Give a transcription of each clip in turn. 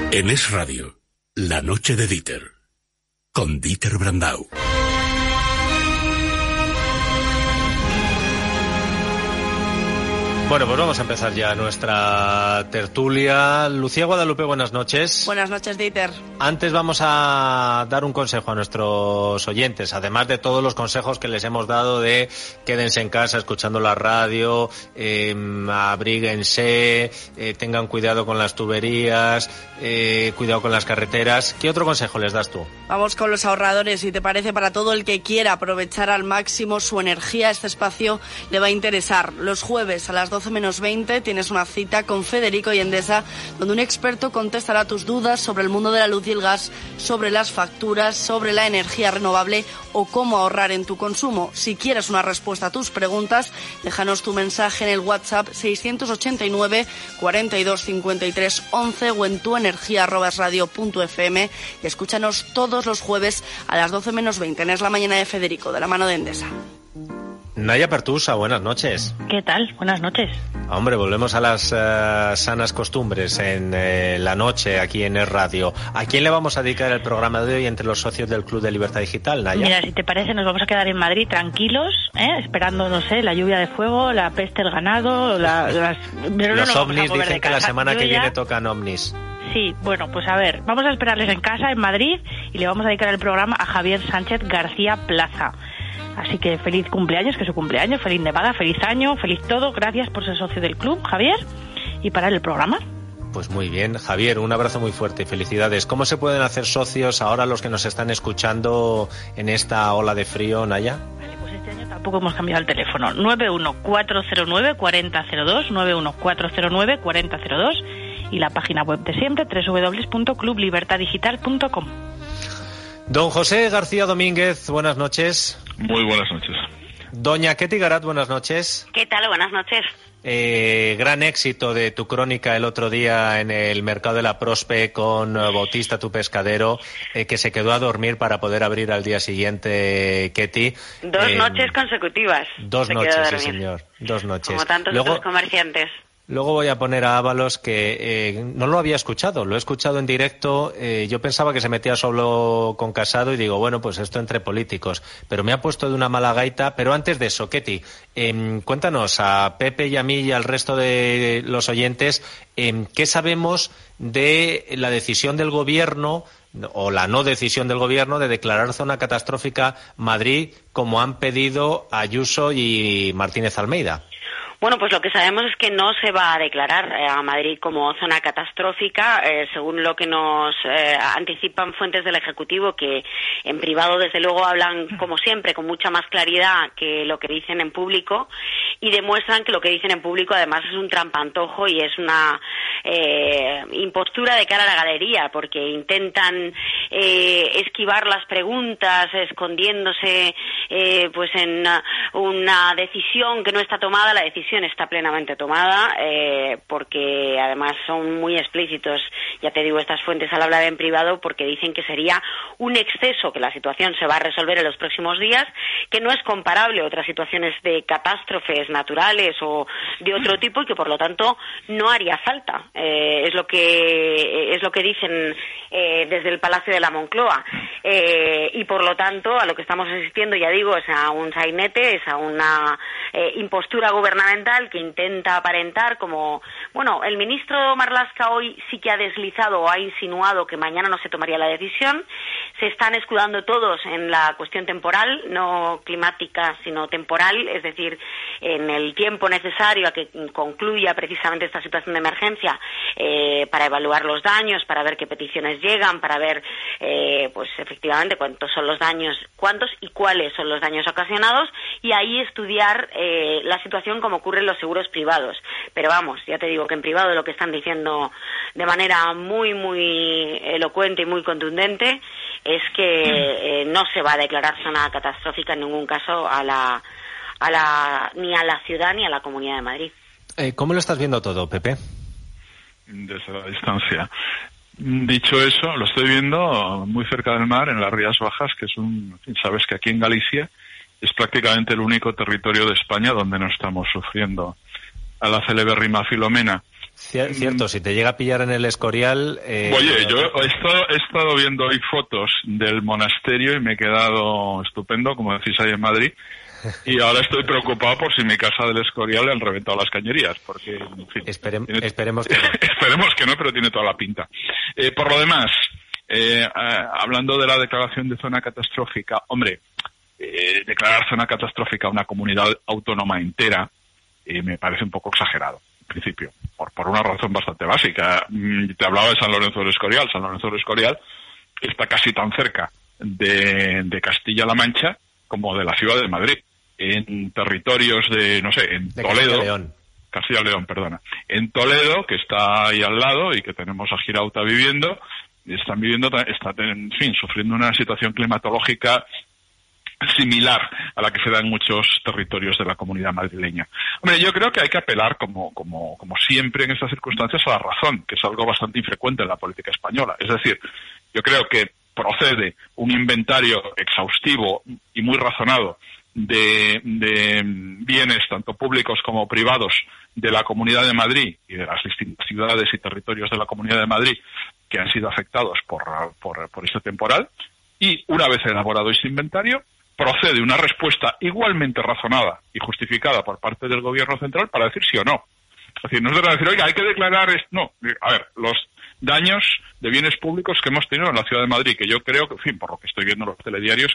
En Es Radio, La Noche de Dieter, con Dieter Brandau. Bueno, pues vamos a empezar ya nuestra tertulia. Lucía Guadalupe, buenas noches. Buenas noches, Dieter. Antes vamos a dar un consejo a nuestros oyentes, además de todos los consejos que les hemos dado de quédense en casa escuchando la radio, abríguense, tengan cuidado con las tuberías, cuidado con las carreteras. ¿Qué otro consejo les das tú? Vamos con los ahorradores, si te parece, para todo el que quiera aprovechar al máximo su energía. Este espacio le va a interesar. Los jueves a las 12 menos 20 tienes una cita con Federico y Endesa, donde un experto contestará tus dudas sobre el mundo de la luz y el gas, sobre las facturas, sobre la energía renovable o cómo ahorrar en tu consumo. Si quieres una respuesta a tus preguntas, déjanos tu mensaje en el WhatsApp 689 42 53 11 o en tuenergia@radio.fm y escúchanos todos los jueves a las 12 menos 20 en Es la Mañana de Federico, de la mano de Endesa. Naya Pertusa, buenas noches. ¿Qué tal? Buenas noches. Hombre, volvemos a las sanas costumbres en la noche aquí en Es Radio. ¿A quién le vamos a dedicar el programa de hoy entre los socios del Club de Libertad Digital, Naya? Mira, si te parece, nos vamos a quedar en Madrid tranquilos, esperando, no sé, la lluvia de fuego, la peste del ganado, los ovnis dicen que la semana que viene tocan ovnis. Sí, bueno, pues a ver, vamos a esperarles en casa, en Madrid, y le vamos a dedicar el programa a Javier Sánchez García Plaza. Así que feliz cumpleaños, que es su cumpleaños, feliz Nevada, feliz año, feliz todo. Gracias por ser socio del club, Javier, y para el programa. Pues muy bien, Javier, un abrazo muy fuerte y felicidades. ¿Cómo se pueden hacer socios ahora los que nos están escuchando en esta ola de frío, Naya? Vale, pues este año tampoco hemos cambiado el teléfono. 91409-4002, 91409-4002 y la página web de siempre, www.clublibertaddigital.com. Don José García Domínguez, buenas noches. Muy buenas noches. Doña Ketty Garat, buenas noches. ¿Qué tal? Buenas noches. Gran éxito de tu crónica el otro día en el mercado de la Prospe con Bautista, tu pescadero, que se quedó a dormir para poder abrir al día siguiente, Ketty. Dos noches consecutivas. Dos noches, sí señor. Dos noches. Como tantos otros comerciantes. Luego voy a poner a Ábalos, que no lo había escuchado, lo he escuchado en directo. Yo pensaba que se metía solo con Casado y digo, bueno, pues esto entre políticos. Pero me ha puesto de una mala gaita. Pero antes de eso, Ketty, cuéntanos a Pepe y a mí y al resto de los oyentes, ¿qué sabemos de la decisión del Gobierno o la no decisión del Gobierno de declarar zona catastrófica Madrid, como han pedido Ayuso y Martínez Almeida? Bueno, pues lo que sabemos es que no se va a declarar a Madrid como zona catastrófica, según lo que nos anticipan fuentes del Ejecutivo, que en privado desde luego hablan, como siempre, con mucha más claridad que lo que dicen en público, y demuestran que lo que dicen en público además es un trampantojo y es una impostura de cara a la galería, porque intentan esquivar las preguntas, escondiéndose pues en una decisión que no está tomada. La decisión está plenamente tomada, porque además son muy explícitos, ya te digo, estas fuentes al hablar en privado, porque dicen que sería un exceso, que la situación se va a resolver en los próximos días, que no es comparable a otras situaciones de catástrofes naturales o de otro tipo y que por lo tanto no haría falta. Es lo que dicen desde el Palacio de la Moncloa, y por lo tanto a lo que estamos asistiendo, ya digo, es a un sainete, es a una impostura gubernamental que intenta aparentar como, bueno, el ministro Marlaska hoy sí que ha deslizado o ha insinuado que mañana no se tomaría la decisión. Se están escudando todos en la cuestión temporal, no climática sino temporal, es decir, en el tiempo necesario a que concluya precisamente esta situación de emergencia, para evaluar los daños, para ver qué peticiones llegan, para ver pues efectivamente cuántos y cuáles son los daños ocasionados, y ahí estudiar la situación como ocurre en los seguros privados. Pero vamos, ya te digo que en privado lo que están diciendo de manera muy, muy elocuente y muy contundente es que no se va a declarar zona catastrófica en ningún caso ni a la ciudad ni a la Comunidad de Madrid. ¿Cómo lo estás viendo todo, Pepe? Desde la distancia. Dicho eso, lo estoy viendo muy cerca del mar, en las Rías Bajas, que es sabes que aquí en Galicia es prácticamente el único territorio de España donde no estamos sufriendo a la celebérrima Filomena. Cierto, si te llega a pillar en el Escorial... Oye, yo he estado viendo hoy fotos del monasterio y me he quedado estupendo, como decís ahí en Madrid, y ahora estoy preocupado por si mi casa del Escorial le han reventado las cañerías, porque, en fin... Esperemos que no. Esperemos que no, pero tiene toda la pinta. Por lo demás, hablando de la declaración de zona catastrófica, hombre, declarar zona catastrófica a una comunidad autónoma entera me parece un poco exagerado. Principio, por una razón bastante básica. Te hablaba de San Lorenzo del Escorial. San Lorenzo del Escorial está casi tan cerca de Castilla-La Mancha como de la ciudad de Madrid. En territorios de, no sé, en Toledo. Castilla-León, perdona. En Toledo, que está ahí al lado y que tenemos a Girauta viviendo, están, en fin, sufriendo una situación climatológica similar a la que se da en muchos territorios de la comunidad madrileña. Hombre, yo creo que hay que apelar, como siempre en estas circunstancias, a la razón, que es algo bastante infrecuente en la política española. Es decir, yo creo que procede un inventario exhaustivo y muy razonado de bienes, tanto públicos como privados, de la Comunidad de Madrid y de las distintas ciudades y territorios de la Comunidad de Madrid que han sido afectados por este temporal. Y una vez elaborado este inventario, procede una respuesta igualmente razonada y justificada por parte del Gobierno central para decir sí o no. Es decir, no es de decir, oiga, hay que declarar esto. No, a ver, los daños de bienes públicos que hemos tenido en la Ciudad de Madrid, que yo creo que, en fin, por lo que estoy viendo en los telediarios,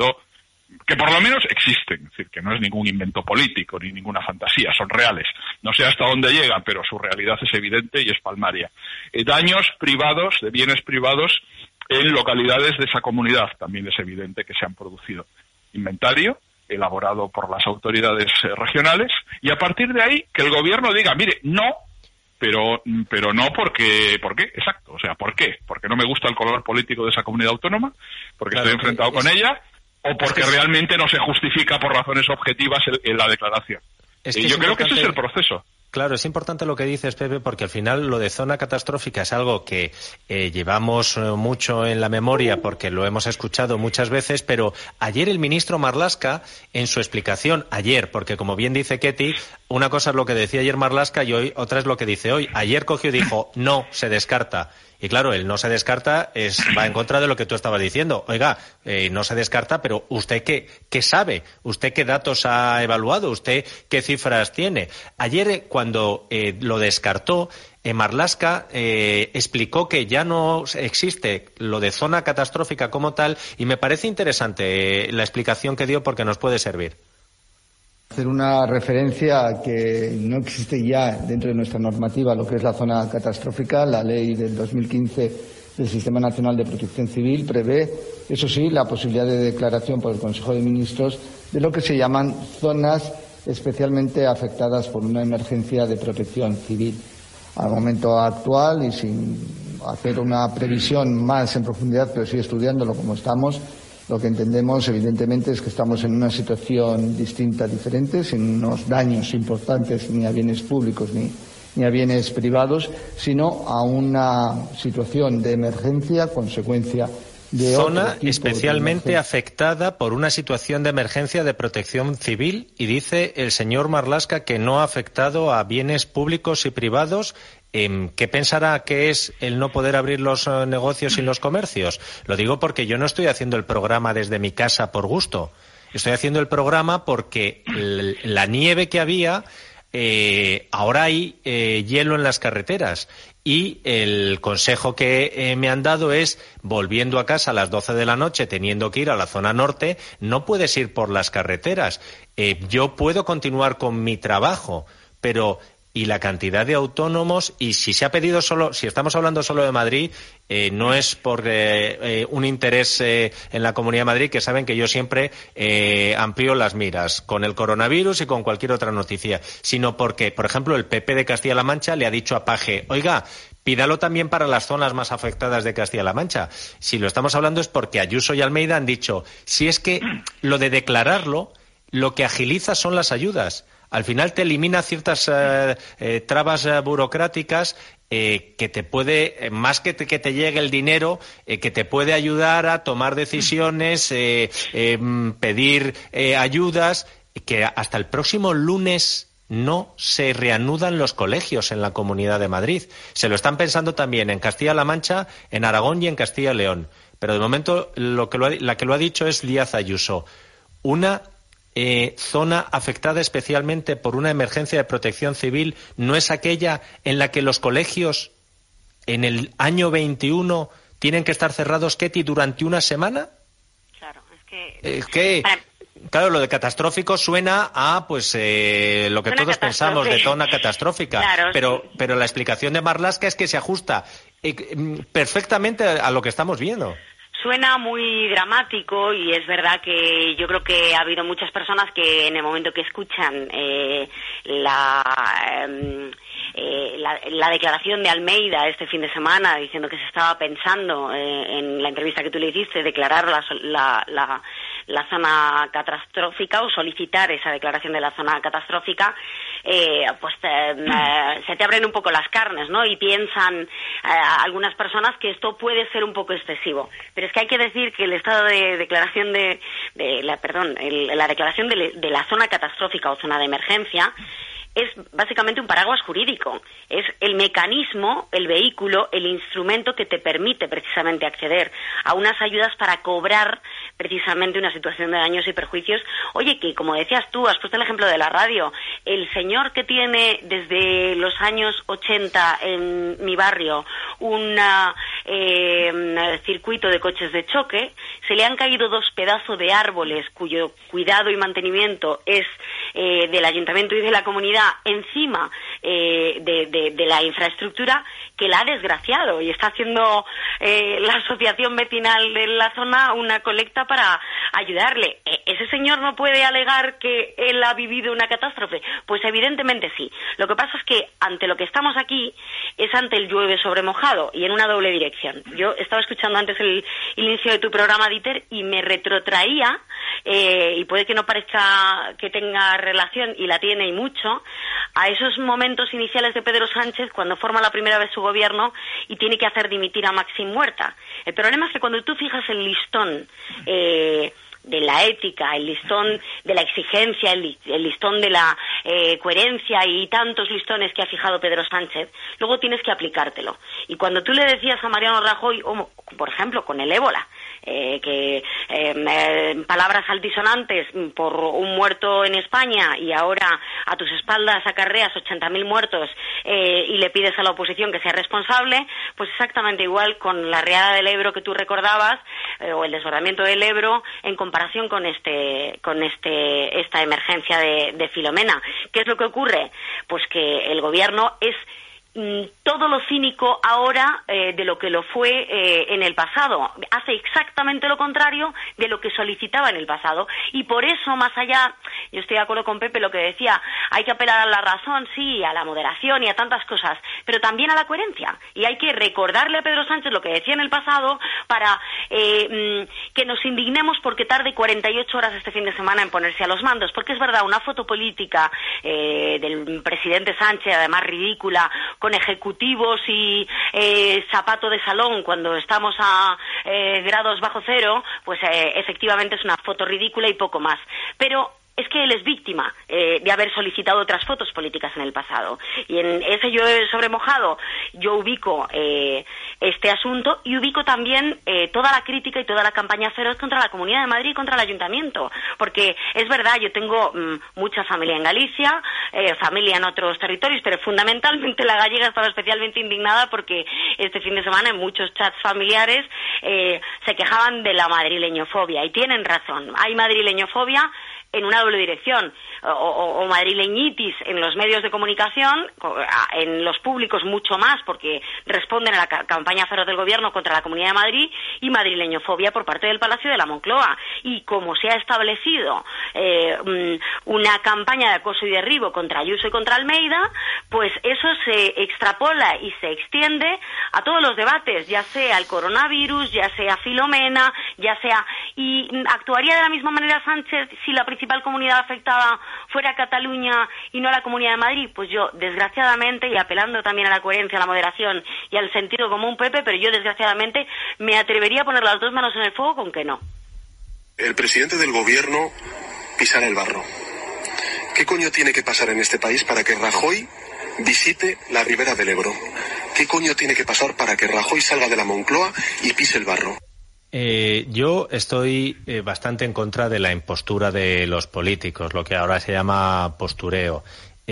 que por lo menos existen, es decir, que no es ningún invento político ni ninguna fantasía, son reales. No sé hasta dónde llegan, pero su realidad es evidente y es palmaria. Daños privados, de bienes privados, en localidades de esa comunidad también es evidente que se han producido. Inventario elaborado por las autoridades regionales y a partir de ahí que el gobierno diga, mire, no, pero no ¿por qué? Exacto, o sea, ¿por qué? Porque no me gusta el color político de esa comunidad autónoma, porque estoy enfrentado con ella, o porque realmente no se justifica por razones objetivas en la declaración. Yo creo que ese es el proceso. Claro, es importante lo que dices, Pepe, porque al final lo de zona catastrófica es algo que llevamos mucho en la memoria porque lo hemos escuchado muchas veces, pero ayer el ministro Marlaska, en su explicación, porque como bien dice Ketty, una cosa es lo que decía ayer Marlaska y hoy otra es lo que dice hoy. Ayer cogió y dijo, no, se descarta. Y claro, el no se descarta va en contra de lo que tú estabas diciendo. Oiga, no se descarta, pero ¿usted qué sabe? ¿Usted qué datos ha evaluado? ¿Usted qué cifras tiene? Ayer, cuando lo descartó, Marlaska explicó que ya no existe lo de zona catastrófica como tal y me parece interesante la explicación que dio porque nos puede servir. Hacer una referencia a que no existe ya dentro de nuestra normativa lo que es la zona catastrófica. La ley del 2015 del Sistema Nacional de Protección Civil prevé, eso sí, la posibilidad de declaración por el Consejo de Ministros de lo que se llaman zonas especialmente afectadas por una emergencia de protección civil. Al momento actual y sin hacer una previsión más en profundidad, pero sí estudiándolo como estamos, lo que entendemos, evidentemente, es que estamos en una situación distinta, diferente, sin unos daños importantes ni a bienes públicos ni a bienes privados, sino a una situación de emergencia, consecuencia de zona especialmente afectada por una situación de emergencia de protección civil, y dice el señor Marlaska que no ha afectado a bienes públicos y privados. ¿Qué pensará que es el no poder abrir los negocios y los comercios? Lo digo porque yo no estoy haciendo el programa desde mi casa por gusto. Estoy haciendo el programa porque la nieve que había, ahora hay hielo en las carreteras. Y el consejo que me han dado es, volviendo a casa a las 12 de la noche, teniendo que ir a la zona norte, no puedes ir por las carreteras. Yo puedo continuar con mi trabajo, pero... Y la cantidad de autónomos, y si se ha pedido solo, si estamos hablando solo de Madrid, no es por un interés en la Comunidad de Madrid, que saben que yo siempre amplío las miras con el coronavirus y con cualquier otra noticia, sino porque, por ejemplo, el PP de Castilla-La Mancha le ha dicho a Paje, oiga, pídalo también para las zonas más afectadas de Castilla-La Mancha. Si lo estamos hablando es porque Ayuso y Almeida han dicho, si es que lo de declararlo, lo que agiliza son las ayudas. Al final te elimina ciertas trabas burocráticas que te puede, más que te llegue el dinero, que te puede ayudar a tomar decisiones, pedir ayudas, que hasta el próximo lunes no se reanudan los colegios en la Comunidad de Madrid. Se lo están pensando también en Castilla-La Mancha, en Aragón y en Castilla y León. Pero de momento la que lo ha dicho es Díaz Ayuso. Una zona afectada especialmente por una emergencia de protección civil no es aquella en la que los colegios en el año 21 tienen que estar cerrados, Ketty, durante una semana. Claro, claro, lo de catastrófico suena a lo que todos pensamos de zona catastrófica, claro, pero la explicación de Marlaska es que se ajusta perfectamente a lo que estamos viendo. Suena muy dramático y es verdad que yo creo que ha habido muchas personas que en el momento que escuchan la declaración de Almeida este fin de semana diciendo que se estaba pensando en la entrevista que tú le hiciste declarar la zona catastrófica o solicitar esa declaración de la zona catastrófica, se te abren un poco las carnes, ¿no? Y piensan algunas personas que esto puede ser un poco excesivo. Pero es que hay que decir que el estado de declaración la declaración de la zona catastrófica o zona de emergencia es básicamente un paraguas jurídico. Es el mecanismo, el vehículo, el instrumento que te permite precisamente acceder a unas ayudas para cobrar precisamente una situación de daños y perjuicios. Oye, que como decías tú, has puesto el ejemplo de la radio, el señor que tiene desde los años 80 en mi barrio un circuito de coches de choque, se le han caído 2 pedazos de árboles cuyo cuidado y mantenimiento es del ayuntamiento y de la comunidad encima de la infraestructura, que la ha desgraciado, y está haciendo la asociación vecinal de la zona una colecta para ayudarle. ¿Ese señor no puede alegar que él ha vivido una catástrofe? Pues evidentemente sí. Lo que pasa es que ante lo que estamos aquí es ante el llueve sobre mojado y en una doble dirección. Yo estaba escuchando antes el inicio de tu programa, Dieter, y me retrotraía, y puede que no parezca que tenga relación, y la tiene y mucho, a esos momentos iniciales de Pedro Sánchez cuando forma la primera vez su gobierno y tiene que hacer dimitir a Máxim Huerta. El problema es que cuando tú fijas el listón de la ética, el listón de la exigencia, el listón de la coherencia y tantos listones que ha fijado Pedro Sánchez, luego tienes que aplicártelo. Y cuando tú le decías a Mariano Rajoy, por ejemplo, con el ébola, palabras altisonantes por un muerto en España y ahora a tus espaldas acarreas 80.000 muertos y le pides a la oposición que sea responsable, pues exactamente igual con la riada del Ebro que tú recordabas, o el desbordamiento del Ebro en comparación con esta emergencia de Filomena. ¿Qué es lo que ocurre? Pues que el gobierno es todo lo cínico ahora de lo que lo fue en el pasado. Hace exactamente lo contrario de lo que solicitaba en el pasado. Y por eso, más allá, yo estoy de acuerdo con Pepe lo que decía, hay que apelar a la razón, sí, a la moderación y a tantas cosas, pero también a la coherencia. Y hay que recordarle a Pedro Sánchez lo que decía en el pasado para que nos indignemos porque tarde 48 horas este fin de semana en ponerse a los mandos. Porque es verdad, una foto política del presidente Sánchez, además ridícula, con ejecutivos y zapato de salón cuando estamos a grados bajo cero, pues efectivamente es una foto ridícula y poco más. Pero es que él es víctima de haber solicitado otras fotos políticas en el pasado. Y en ese llueve sobre mojado yo ubico este asunto y ubico también toda la crítica y toda la campaña feroz contra la Comunidad de Madrid y contra el Ayuntamiento. Porque es verdad, yo tengo mucha familia en Galicia, familia en otros territorios, pero fundamentalmente la gallega estaba especialmente indignada porque este fin de semana en muchos chats familiares se quejaban de la madrileñofobia. Y tienen razón, hay madrileñofobia en una doble dirección, o madrileñitis en los medios de comunicación, en los públicos mucho más, porque responden a la campaña feroz del gobierno contra la Comunidad de Madrid, y madrileñofobia por parte del Palacio de la Moncloa. Y como se ha establecido una campaña de acoso y derribo contra Ayuso y contra Almeida, pues eso se extrapola y se extiende a todos los debates, ya sea el coronavirus, ya sea Filomena, ya sea... Y actuaría de la misma manera Sánchez si la principal comunidad afectada fuera Cataluña y no la Comunidad de Madrid. Pues yo, desgraciadamente, y apelando también a la coherencia, a la moderación y al sentido común, Pepe, pero yo desgraciadamente me atrevería a poner las dos manos en el fuego con que no. El presidente del gobierno pisara el barro. ¿Qué coño tiene que pasar en este país para que Rajoy visite la ribera del Ebro? ¿Qué coño tiene que pasar para que Rajoy salga de la Moncloa y pise el barro? Yo estoy bastante en contra de la impostura de los políticos, lo que ahora se llama postureo.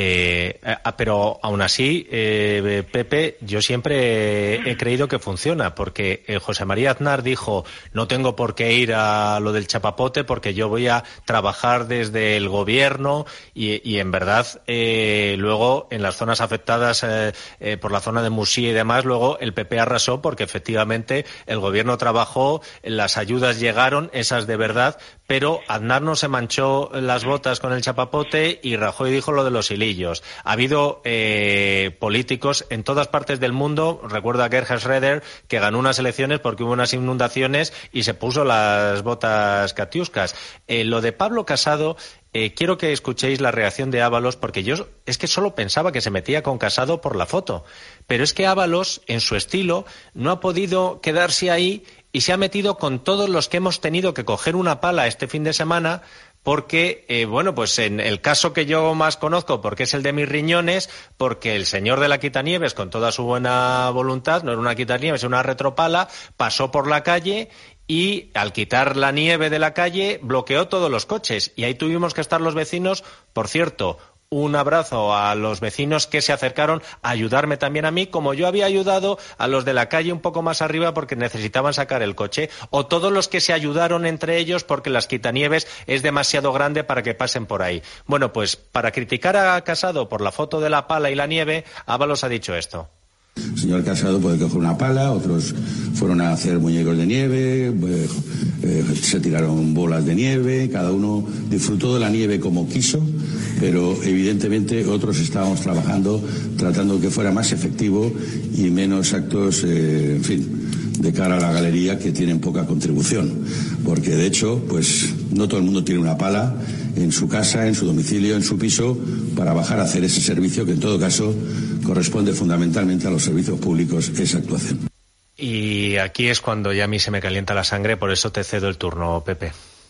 Pero aún así, Pepe, yo siempre he creído que funciona, porque José María Aznar dijo: no tengo por qué ir a lo del chapapote porque yo voy a trabajar desde el gobierno, y en verdad luego en las zonas afectadas por la zona de Musí y demás, luego el PP arrasó porque efectivamente el gobierno trabajó, las ayudas llegaron, esas de verdad, pero Aznar no se manchó las botas con el chapapote y Rajoy dijo lo de los hilillos. Ha habido políticos en todas partes del mundo. Recuerdo a Gerhard Schröder, que ganó unas elecciones porque hubo unas inundaciones y se puso las botas catiuscas. Lo de Pablo Casado, quiero que escuchéis la reacción de Ábalos, porque yo es que solo pensaba que se metía con Casado por la foto. Pero es que Ábalos, en su estilo, no ha podido quedarse ahí y se ha metido con todos los que hemos tenido que coger una pala este fin de semana, porque, pues en el caso que yo más conozco, porque es el de mis riñones, porque el señor de la quitanieves, con toda su buena voluntad, no era una quitanieves, era una retropala, pasó por la calle y al quitar la nieve de la calle bloqueó todos los coches. Y ahí tuvimos que estar los vecinos. Por cierto, un abrazo a los vecinos que se acercaron a ayudarme también a mí, como yo había ayudado a los de la calle un poco más arriba porque necesitaban sacar el coche, o todos los que se ayudaron entre ellos porque las quitanieves es demasiado grande para que pasen por ahí. Bueno, pues para criticar a Casado por la foto de la pala y la nieve, Ábalos ha dicho esto. El señor Casado puede coger una pala, otros fueron a hacer muñecos de nieve, se tiraron bolas de nieve, cada uno disfrutó de la nieve como quiso, pero evidentemente otros estábamos trabajando, tratando que fuera más efectivo y menos actos, de cara a la galería, que tienen poca contribución, porque de hecho, pues no todo el mundo tiene una pala en su casa, en su domicilio, en su piso, para bajar a hacer ese servicio que en todo caso corresponde fundamentalmente a los servicios públicos, esa actuación. Y aquí es cuando ya a mí se me calienta la sangre, por eso te cedo el turno, Pepe.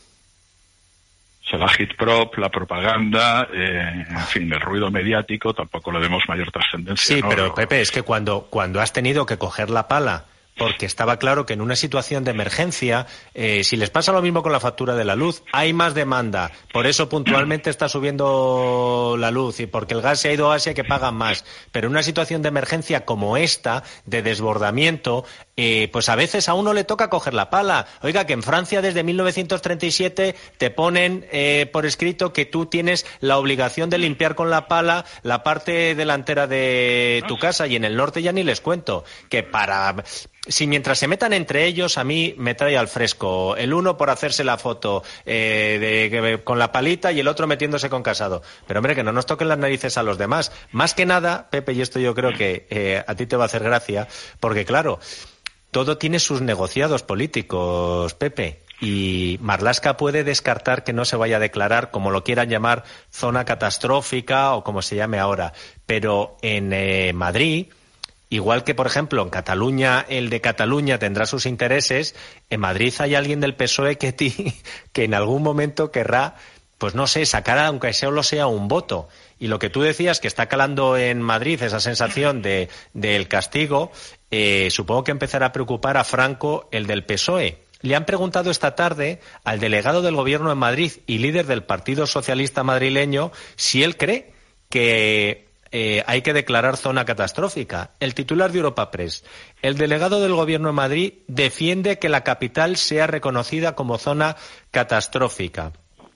La agitprop, la propaganda, en fin, el ruido mediático, tampoco le demos mayor trascendencia. Sí, ¿no? pero Pepe, es que cuando has tenido que coger la pala, porque estaba claro que en una situación de emergencia, si les pasa lo mismo con la factura de la luz, hay más demanda, por eso puntualmente está subiendo la luz, y porque el gas se ha ido a Asia, que pagan más. Pero en una situación de emergencia como esta, de desbordamiento, pues a veces a uno le toca coger la pala. Oiga, que en Francia desde 1937 te ponen por escrito que tú tienes la obligación de limpiar con la pala la parte delantera de tu casa, y en el norte ya ni les cuento, que si mientras se metan entre ellos, a mí me trae al fresco el uno por hacerse la foto con la palita y el otro metiéndose con Casado. Pero hombre, que no nos toquen las narices a los demás. Más que nada, Pepe, y esto yo creo que a ti te va a hacer gracia, porque claro, todo tiene sus negociados políticos, Pepe. Y Marlaska puede descartar que no se vaya a declarar, como lo quieran llamar, zona catastrófica o como se llame ahora. Pero en Madrid, igual que, por ejemplo, en Cataluña, el de Cataluña tendrá sus intereses, en Madrid hay alguien del PSOE que en algún momento querrá, pues no sé, sacar, aunque solo sea un voto. Y lo que tú decías, que está calando en Madrid esa sensación del castigo, supongo que empezará a preocupar a Franco, el del PSOE. Le han preguntado esta tarde al delegado del Gobierno en Madrid y líder del Partido Socialista madrileño si él cree que hay que declarar zona catastrófica. El titular de Europa Press: el delegado del Gobierno en Madrid defiende que la capital sea reconocida como zona catastrófica.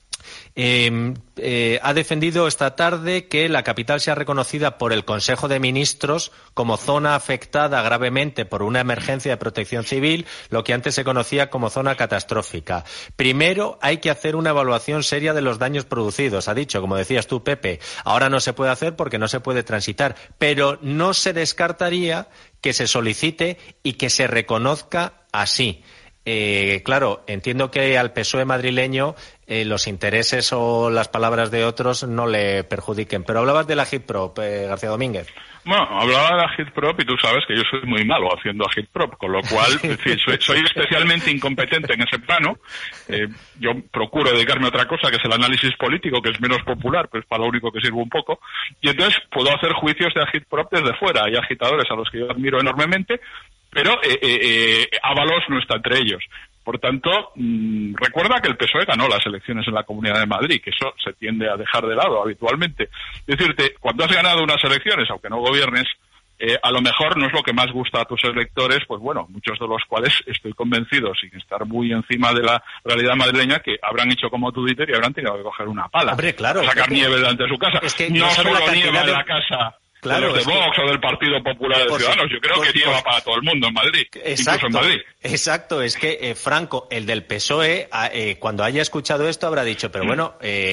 Ha defendido esta tarde que la capital sea reconocida por el Consejo de Ministros como zona afectada gravemente por una emergencia de protección civil, lo que antes se conocía como zona catastrófica. Primero hay que hacer una evaluación seria de los daños producidos, ha dicho, como decías tú, Pepe. Ahora no se puede hacer porque no se puede transitar, pero no se descartaría que se solicite y que se reconozca así. Claro, entiendo que al PSOE madrileño los intereses o las palabras de otros no le perjudiquen. Pero hablabas de la Agitprop, García Domínguez. Bueno, hablaba de la Agitprop y tú sabes que yo soy muy malo haciendo Agitprop, con lo cual es decir, soy especialmente incompetente en ese plano. Yo procuro dedicarme a otra cosa, que es el análisis político, que es menos popular, pues para lo único que sirvo un poco. Y entonces puedo hacer juicios de Agitprop desde fuera. Hay agitadores a los que yo admiro enormemente, pero Ábalos no está entre ellos. Por tanto, recuerda que el PSOE ganó las elecciones en la Comunidad de Madrid, que eso se tiende a dejar de lado habitualmente. Es decirte, cuando has ganado unas elecciones, aunque no gobiernes, a lo mejor no es lo que más gusta a tus electores, pues bueno, muchos de los cuales estoy convencido, sin estar muy encima de la realidad madrileña, que habrán hecho como tú, Dieter, y habrán tenido que coger una pala. Hombre, claro, a sacar nieve delante de su casa. Es que no solo nieva de en la casa... Claro, de Vox o del Partido Popular de Ciudadanos. Yo creo que nieva para todo el mundo en Madrid, exacto, incluso en Madrid. Exacto, es que Franco, el del PSOE, cuando haya escuchado esto habrá dicho, pero bueno,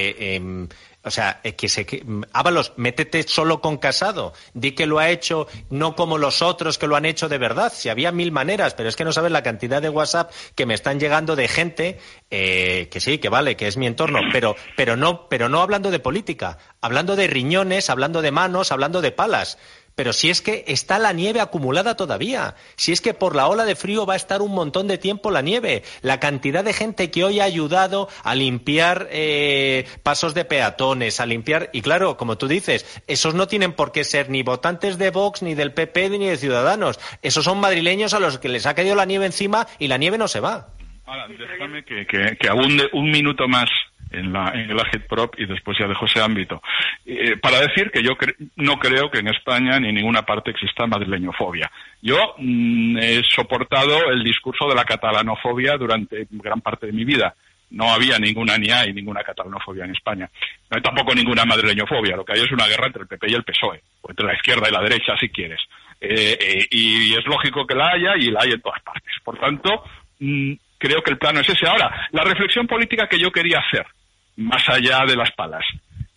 o sea, Ábalos, métete solo con Casado, di que lo ha hecho no como los otros que lo han hecho de verdad, si había 1000 maneras, pero es que no sabes la cantidad de WhatsApp que me están llegando de gente que sí, que vale, que es mi entorno, pero no hablando de política, hablando de riñones, hablando de manos, hablando de palas. Pero si es que está la nieve acumulada todavía, si es que por la ola de frío va a estar un montón de tiempo la nieve, la cantidad de gente que hoy ha ayudado a limpiar pasos de peatones, a limpiar, y claro, como tú dices, esos no tienen por qué ser ni votantes de Vox, ni del PP, ni de Ciudadanos, esos son madrileños a los que les ha caído la nieve encima y la nieve no se va. Ahora, déjame que abunde un minuto más en el Agitprop y después ya dejo ese ámbito. Para decir que yo no creo que en España ni en ninguna parte exista madrileñofobia. Yo he soportado el discurso de la catalanofobia durante gran parte de mi vida. No había ninguna, ni hay ninguna catalanofobia en España. No hay tampoco ninguna madrileñofobia. Lo que hay es una guerra entre el PP y el PSOE, o entre la izquierda y la derecha, si quieres. Y es lógico que la haya, y la hay en todas partes. Por tanto, creo que el plano es ese. Ahora, la reflexión política que yo quería hacer, más allá de las palas,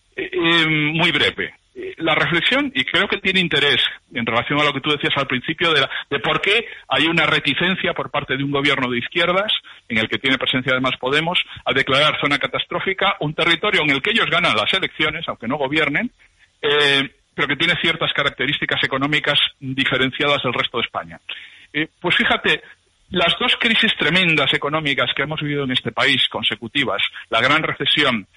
muy breve. La reflexión, y creo que tiene interés en relación a lo que tú decías al principio, de por qué hay una reticencia por parte de un gobierno de izquierdas, en el que tiene presencia además Podemos, a declarar zona catastrófica un territorio en el que ellos ganan las elecciones, aunque no gobiernen, pero que tiene ciertas características económicas diferenciadas del resto de España. Pues fíjate, las dos crisis tremendas económicas que hemos vivido en este país consecutivas, la gran recesión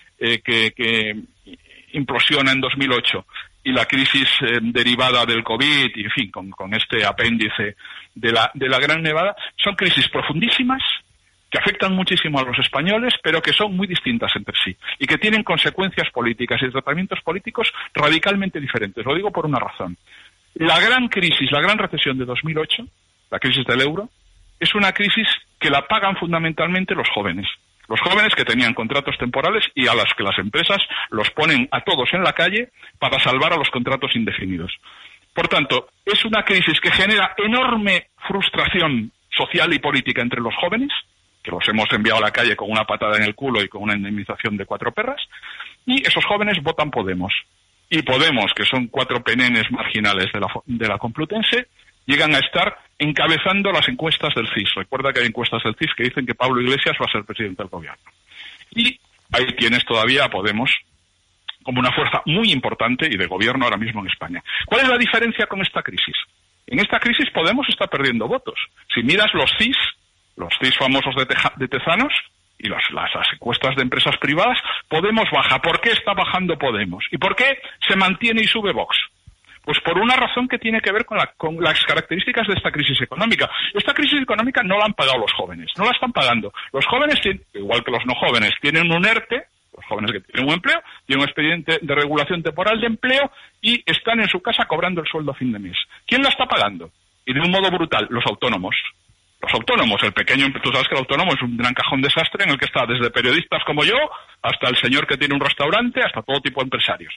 que implosiona en 2008 y la crisis derivada del COVID, y en fin, con este apéndice de la Gran Nevada, son crisis profundísimas que afectan muchísimo a los españoles, pero que son muy distintas entre sí y que tienen consecuencias políticas y tratamientos políticos radicalmente diferentes. Lo digo por una razón. La gran crisis, la gran recesión de 2008, la crisis del euro, es una crisis que la pagan fundamentalmente los jóvenes. Los jóvenes que tenían contratos temporales y a las que las empresas los ponen a todos en la calle para salvar a los contratos indefinidos. Por tanto, es una crisis que genera enorme frustración social y política entre los jóvenes, que los hemos enviado a la calle con una patada en el culo y con una indemnización de 4 perras, y esos jóvenes votan Podemos. Y Podemos, que son 4 penenes marginales de la Complutense, llegan a estar encabezando las encuestas del CIS. Recuerda que hay encuestas del CIS que dicen que Pablo Iglesias va a ser presidente del gobierno. Y ahí tienes todavía a Podemos como una fuerza muy importante y de gobierno ahora mismo en España. ¿Cuál es la diferencia con esta crisis? En esta crisis Podemos está perdiendo votos. Si miras los CIS famosos de Tezanos, y las encuestas de empresas privadas, Podemos baja. ¿Por qué está bajando Podemos? ¿Y por qué se mantiene y sube Vox? Pues por una razón que tiene que ver con las características de esta crisis económica. Esta crisis económica no la han pagado los jóvenes, no la están pagando. Los jóvenes, igual que los no jóvenes, tienen un ERTE, los jóvenes que tienen un empleo, tienen un expediente de regulación temporal de empleo y están en su casa cobrando el sueldo a fin de mes. ¿Quién la está pagando? Y de un modo brutal, los autónomos. Los autónomos, el pequeño, tú sabes que el autónomo es un gran cajón desastre en el que está desde periodistas como yo, hasta el señor que tiene un restaurante, hasta todo tipo de empresarios.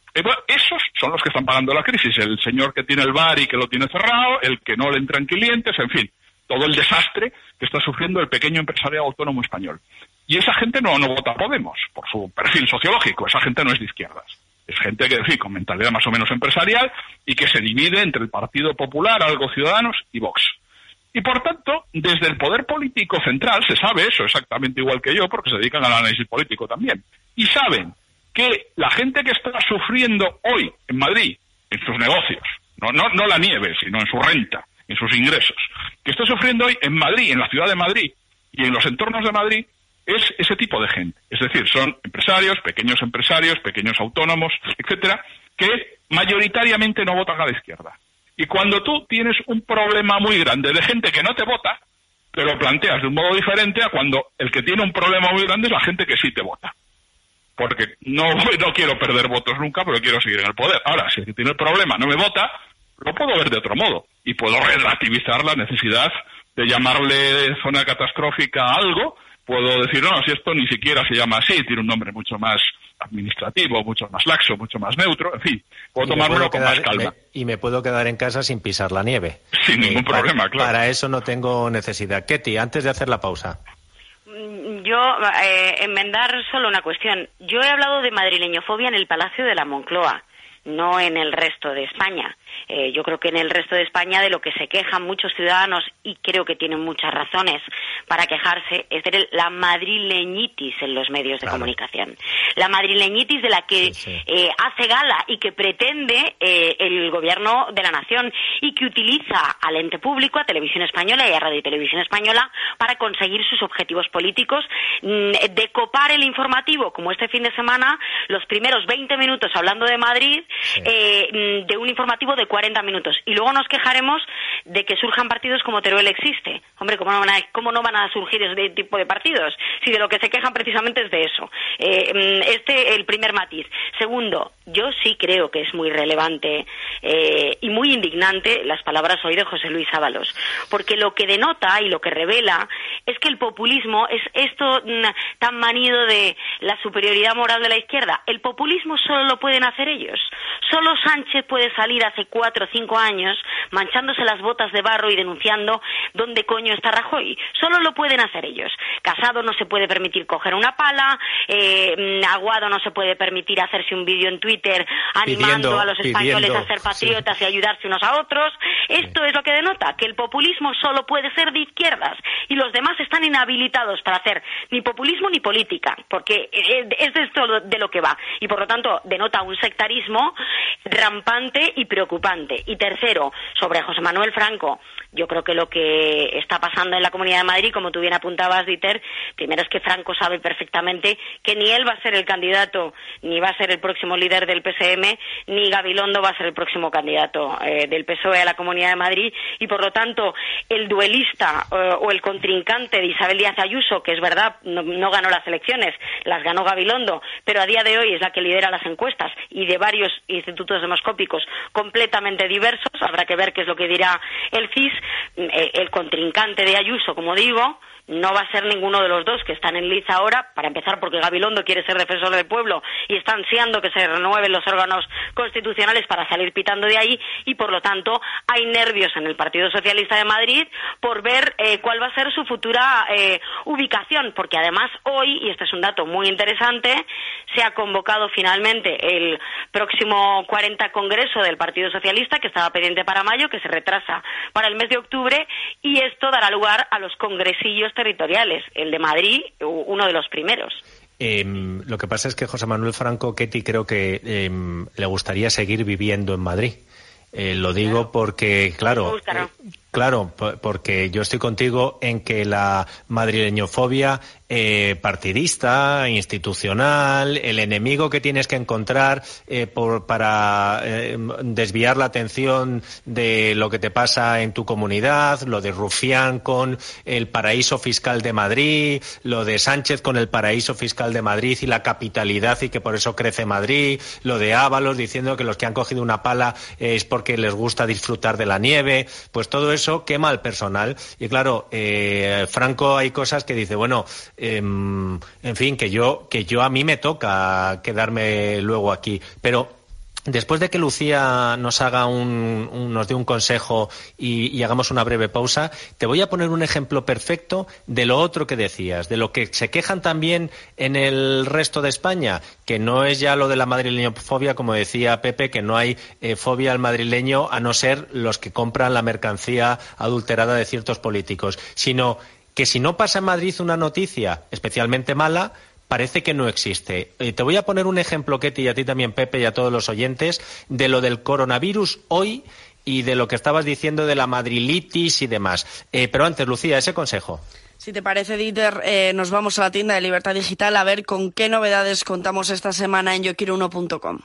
Esos son los que están pagando la crisis, el señor que tiene el bar y que lo tiene cerrado, el que no le entran clientes, en fin, todo el desastre que está sufriendo el pequeño empresariado autónomo español. Y esa gente no vota a Podemos, por su perfil sociológico, esa gente no es de izquierdas. Es gente que, en fin, con mentalidad más o menos empresarial y que se divide entre el Partido Popular, algo Ciudadanos y Vox. Y por tanto, desde el poder político central, se sabe eso exactamente igual que yo, porque se dedican al análisis político también, y saben que la gente que está sufriendo hoy en Madrid, en sus negocios, no la nieve, sino en su renta, en sus ingresos, que está sufriendo hoy en Madrid, en la ciudad de Madrid y en los entornos de Madrid, es ese tipo de gente. Es decir, son empresarios, pequeños autónomos, etcétera, que mayoritariamente no votan a la izquierda. Y cuando tú tienes un problema muy grande de gente que no te vota, te lo planteas de un modo diferente a cuando el que tiene un problema muy grande es la gente que sí te vota. Porque no quiero perder votos nunca, pero quiero seguir en el poder. Ahora, si el que tiene el problema no me vota, lo puedo ver de otro modo. Y puedo relativizar la necesidad de llamarle zona catastrófica a algo. Puedo decir, no, si esto ni siquiera se llama así, tiene un nombre mucho más administrativo, mucho más laxo, mucho más neutro, en fin, puedo tomármelo con más calma. Y me puedo quedar en casa sin pisar la nieve. Sin ningún problema, claro. Para eso no tengo necesidad. Ketty, antes de hacer la pausa. Yo, enmendar solo una cuestión. Yo he hablado de madrileñofobia en el Palacio de la Moncloa, no en el resto de España. Yo creo que en el resto de España de lo que se quejan muchos ciudadanos, y creo que tienen muchas razones para quejarse, es de la madrileñitis en los medios de comunicación. La madrileñitis de la que hace gala y que pretende el gobierno de la nación y que utiliza al ente público, a Televisión Española y a Radio y Televisión Española, para conseguir sus objetivos políticos, de copar el informativo, como este fin de semana, los primeros 20 minutos hablando de Madrid, de un informativo de 40 minutos. Y luego nos quejaremos de que surjan partidos como Teruel existe. Hombre, ¿cómo no van a surgir ese tipo de partidos? Si de lo que se quejan precisamente es de eso. El primer matiz. Segundo, yo sí creo que es muy relevante y muy indignante las palabras hoy de José Luis Ábalos. Porque lo que denota y lo que revela es que el populismo es esto tan manido de la superioridad moral de la izquierda. El populismo solo lo pueden hacer ellos. Solo Sánchez puede salir hace 4 o 5 años manchándose las botas de barro y denunciando dónde coño está Rajoy. Solo lo pueden hacer ellos. Casado no se puede permitir coger una pala, Aguado no se puede permitir hacerse un vídeo en Twitter animando a los españoles a ser patriotas y ayudarse unos a otros. Esto es lo que denota, que el populismo solo puede ser de izquierdas y los demás están inhabilitados para hacer ni populismo ni política, porque es de esto de lo que va. Y por lo tanto denota un sectarismo rampante y preocupante. Y tercero, sobre José Manuel Franco, yo creo que lo que está pasando en la Comunidad de Madrid, como tú bien apuntabas, Dieter, primero es que Franco sabe perfectamente que ni él va a ser el candidato, ni va a ser el próximo líder del PSM, ni Gabilondo va a ser el próximo candidato del PSOE a la Comunidad de Madrid, y por lo tanto el duelista o el contrincante de Isabel Díaz Ayuso, que es verdad, no ganó las elecciones, las ganó Gabilondo, pero a día de hoy es la que lidera las encuestas y de varios institutos demoscópicos completamente diversos, habrá que ver qué es lo que dirá el CIS. El contrincante de Ayuso, como digo, no va a ser ninguno de los dos que están en liza ahora, para empezar porque Gabilondo quiere ser defensor del pueblo y está ansiando que se renueven los órganos constitucionales para salir pitando de ahí, y por lo tanto hay nervios en el Partido Socialista de Madrid por ver cuál va a ser su futura ubicación, porque además hoy, y este es un dato muy interesante, se ha convocado finalmente el próximo 40 Congreso del Partido Socialista, que estaba pendiente para mayo, que se retrasa para el mes de octubre, y esto dará lugar a los congresillos territoriales, el de Madrid, uno de los primeros. Lo que pasa es que José Manuel Franco, Ketty, creo que le gustaría seguir viviendo en Madrid. Lo digo porque, claro, porque yo estoy contigo en que la madrileñofobia partidista, institucional, el enemigo que tienes que encontrar para desviar la atención de lo que te pasa en tu comunidad, lo de Rufián con el paraíso fiscal de Madrid, lo de Sánchez con el paraíso fiscal de Madrid y la capitalidad y que por eso crece Madrid, lo de Ábalos diciendo que los que han cogido una pala es porque les gusta disfrutar de la nieve, pues todo eso quema al personal. Y claro, Franco hay cosas que dice, bueno, en fin, que yo a mí me toca quedarme luego aquí, pero Después de que Lucía nos haga nos dé un consejo y hagamos una breve pausa, te voy a poner un ejemplo perfecto de lo otro que decías, de lo que se quejan también en el resto de España, que no es ya lo de la madrileñofobia, como decía Pepe, que no hay fobia al madrileño a no ser los que compran la mercancía adulterada de ciertos políticos, sino que si no pasa en Madrid una noticia especialmente mala, parece que no existe. Te voy a poner un ejemplo, Ketty, y a ti también, Pepe, y a todos los oyentes, de lo del coronavirus hoy y de lo que estabas diciendo de la madrilitis y demás. Pero antes, Lucía, ese consejo. Si te parece, Dieter, nos vamos a la tienda de Libertad Digital a ver con qué novedades contamos esta semana en yoquiero1.com.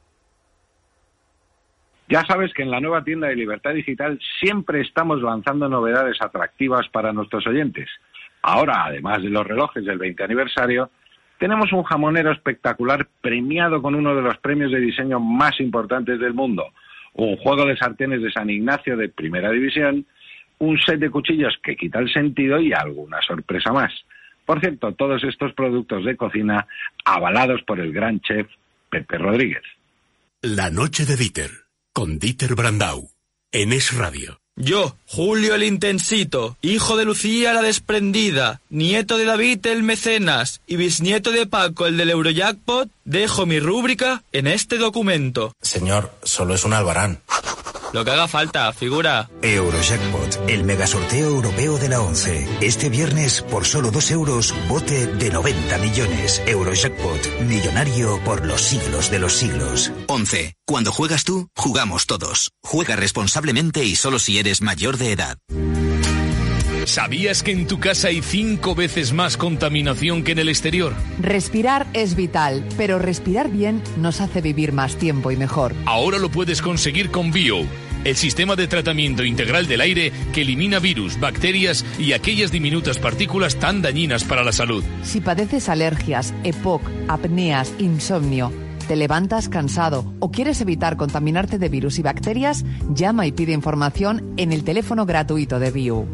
Ya sabes que en la nueva tienda de Libertad Digital siempre estamos lanzando novedades atractivas para nuestros oyentes. Ahora, además de los relojes del 20 aniversario, tenemos un jamonero espectacular premiado con uno de los premios de diseño más importantes del mundo, un juego de sartenes de San Ignacio de primera división, un set de cuchillos que quita el sentido y alguna sorpresa más. Por cierto, todos estos productos de cocina avalados por el gran chef Pepe Rodríguez. La noche de Dieter, con Dieter Brandau, en Es Radio. Yo, Julio el Intensito, hijo de Lucía la Desprendida, nieto de David el Mecenas y bisnieto de Paco el del Eurojackpot, dejo mi rúbrica en este documento. Señor, solo es un albarán. Lo que haga falta, figura. Eurojackpot, el megasorteo europeo de la 11. Este viernes, por solo 2 euros, bote de 90 millones. Eurojackpot, millonario por los siglos de los siglos. 11. Cuando juegas tú, jugamos todos. Juega responsablemente y solo si eres mayor de edad. ¿Sabías que en tu casa hay 5 veces más contaminación que en el exterior? Respirar es vital, pero respirar bien nos hace vivir más tiempo y mejor. Ahora lo puedes conseguir con Bio, el sistema de tratamiento integral del aire que elimina virus, bacterias y aquellas diminutas partículas tan dañinas para la salud. Si padeces alergias, EPOC, apneas, insomnio, te levantas cansado o quieres evitar contaminarte de virus y bacterias, llama y pide información en el teléfono gratuito de Bio,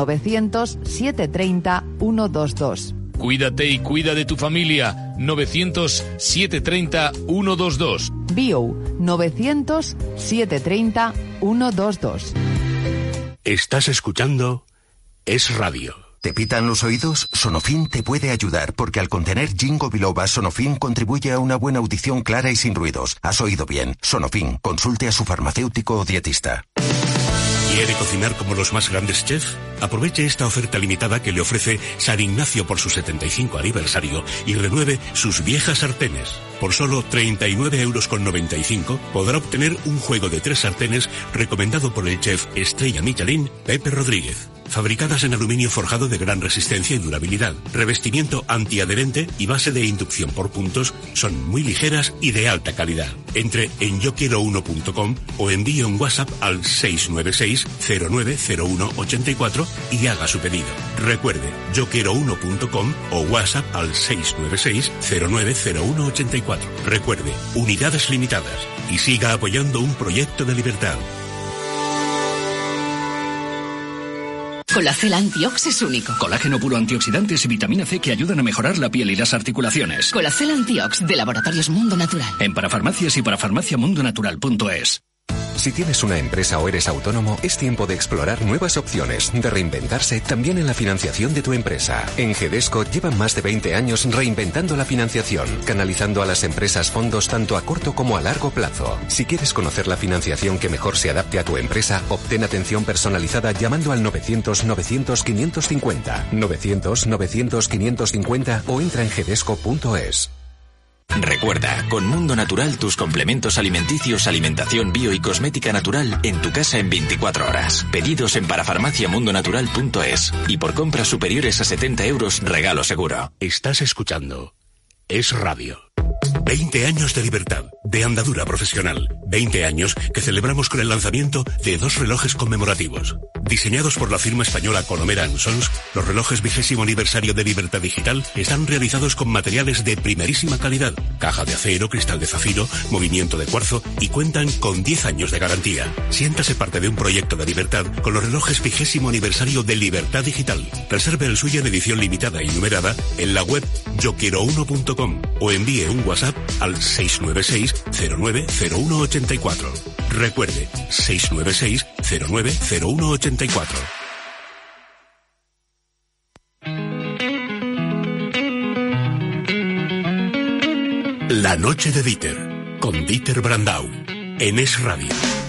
900-730-122. Cuídate y cuida de tu familia, 900-730-122. Bio, 900-730-122. Estás escuchando Es Radio. ¿Te pitan los oídos? Sonofin te puede ayudar, porque al contener ginkgo biloba, Sonofin contribuye a una buena audición clara y sin ruidos. Has oído bien. Sonofin, consulte a su farmacéutico o dietista. ¿Quiere cocinar como los más grandes chefs? Aproveche esta oferta limitada que le ofrece San Ignacio por su 75 aniversario y renueve sus viejas sartenes. Por solo 39,95 € podrá obtener un juego de 3 sartenes recomendado por el chef estrella Michelin Pepe Rodríguez. Fabricadas en aluminio forjado de gran resistencia y durabilidad, revestimiento antiadherente y base de inducción por puntos, son muy ligeras y de alta calidad. Entre en yoquiero1.com o envíe un WhatsApp al 696-090184 y haga su pedido. Recuerde, yoquiero1.com o WhatsApp al 696-090184. Recuerde, unidades limitadas, y siga apoyando un proyecto de libertad. Colacel Antiox es único. Colágeno puro, antioxidantes y vitamina C que ayudan a mejorar la piel y las articulaciones. Colacel Antiox, de Laboratorios Mundo Natural. En parafarmacias y parafarmaciamundonatural.es. Si tienes una empresa o eres autónomo, es tiempo de explorar nuevas opciones, de reinventarse también en la financiación de tu empresa. En Gedesco llevan más de 20 años reinventando la financiación, canalizando a las empresas fondos tanto a corto como a largo plazo. Si quieres conocer la financiación que mejor se adapte a tu empresa, obtén atención personalizada llamando al 900-900-550, 900-900-550 o entra en gedesco.es. Recuerda, con Mundo Natural tus complementos alimenticios, alimentación bio y cosmética natural en tu casa en 24 horas. Pedidos en parafarmaciamundonatural.es y por compras superiores a 70 € regalo seguro. Estás escuchando Es Radio. 20 años de libertad, de andadura profesional. 20 años que celebramos con el lanzamiento de 2 relojes conmemorativos. Diseñados por la firma española Colomera & Sons, los relojes 20º aniversario de Libertad Digital están realizados con materiales de primerísima calidad. Caja de acero, cristal de zafiro, movimiento de cuarzo y cuentan con 10 años de garantía. Siéntase parte de un proyecto de libertad con los relojes 20º aniversario de Libertad Digital. Reserve el suyo en edición limitada y numerada en la web yoquiero1.com o envíe un WhatsApp WhatsApp al 696-090184. Recuerde, 696-090184. La noche de Dieter, con Dieter Brandau, en Es Radio.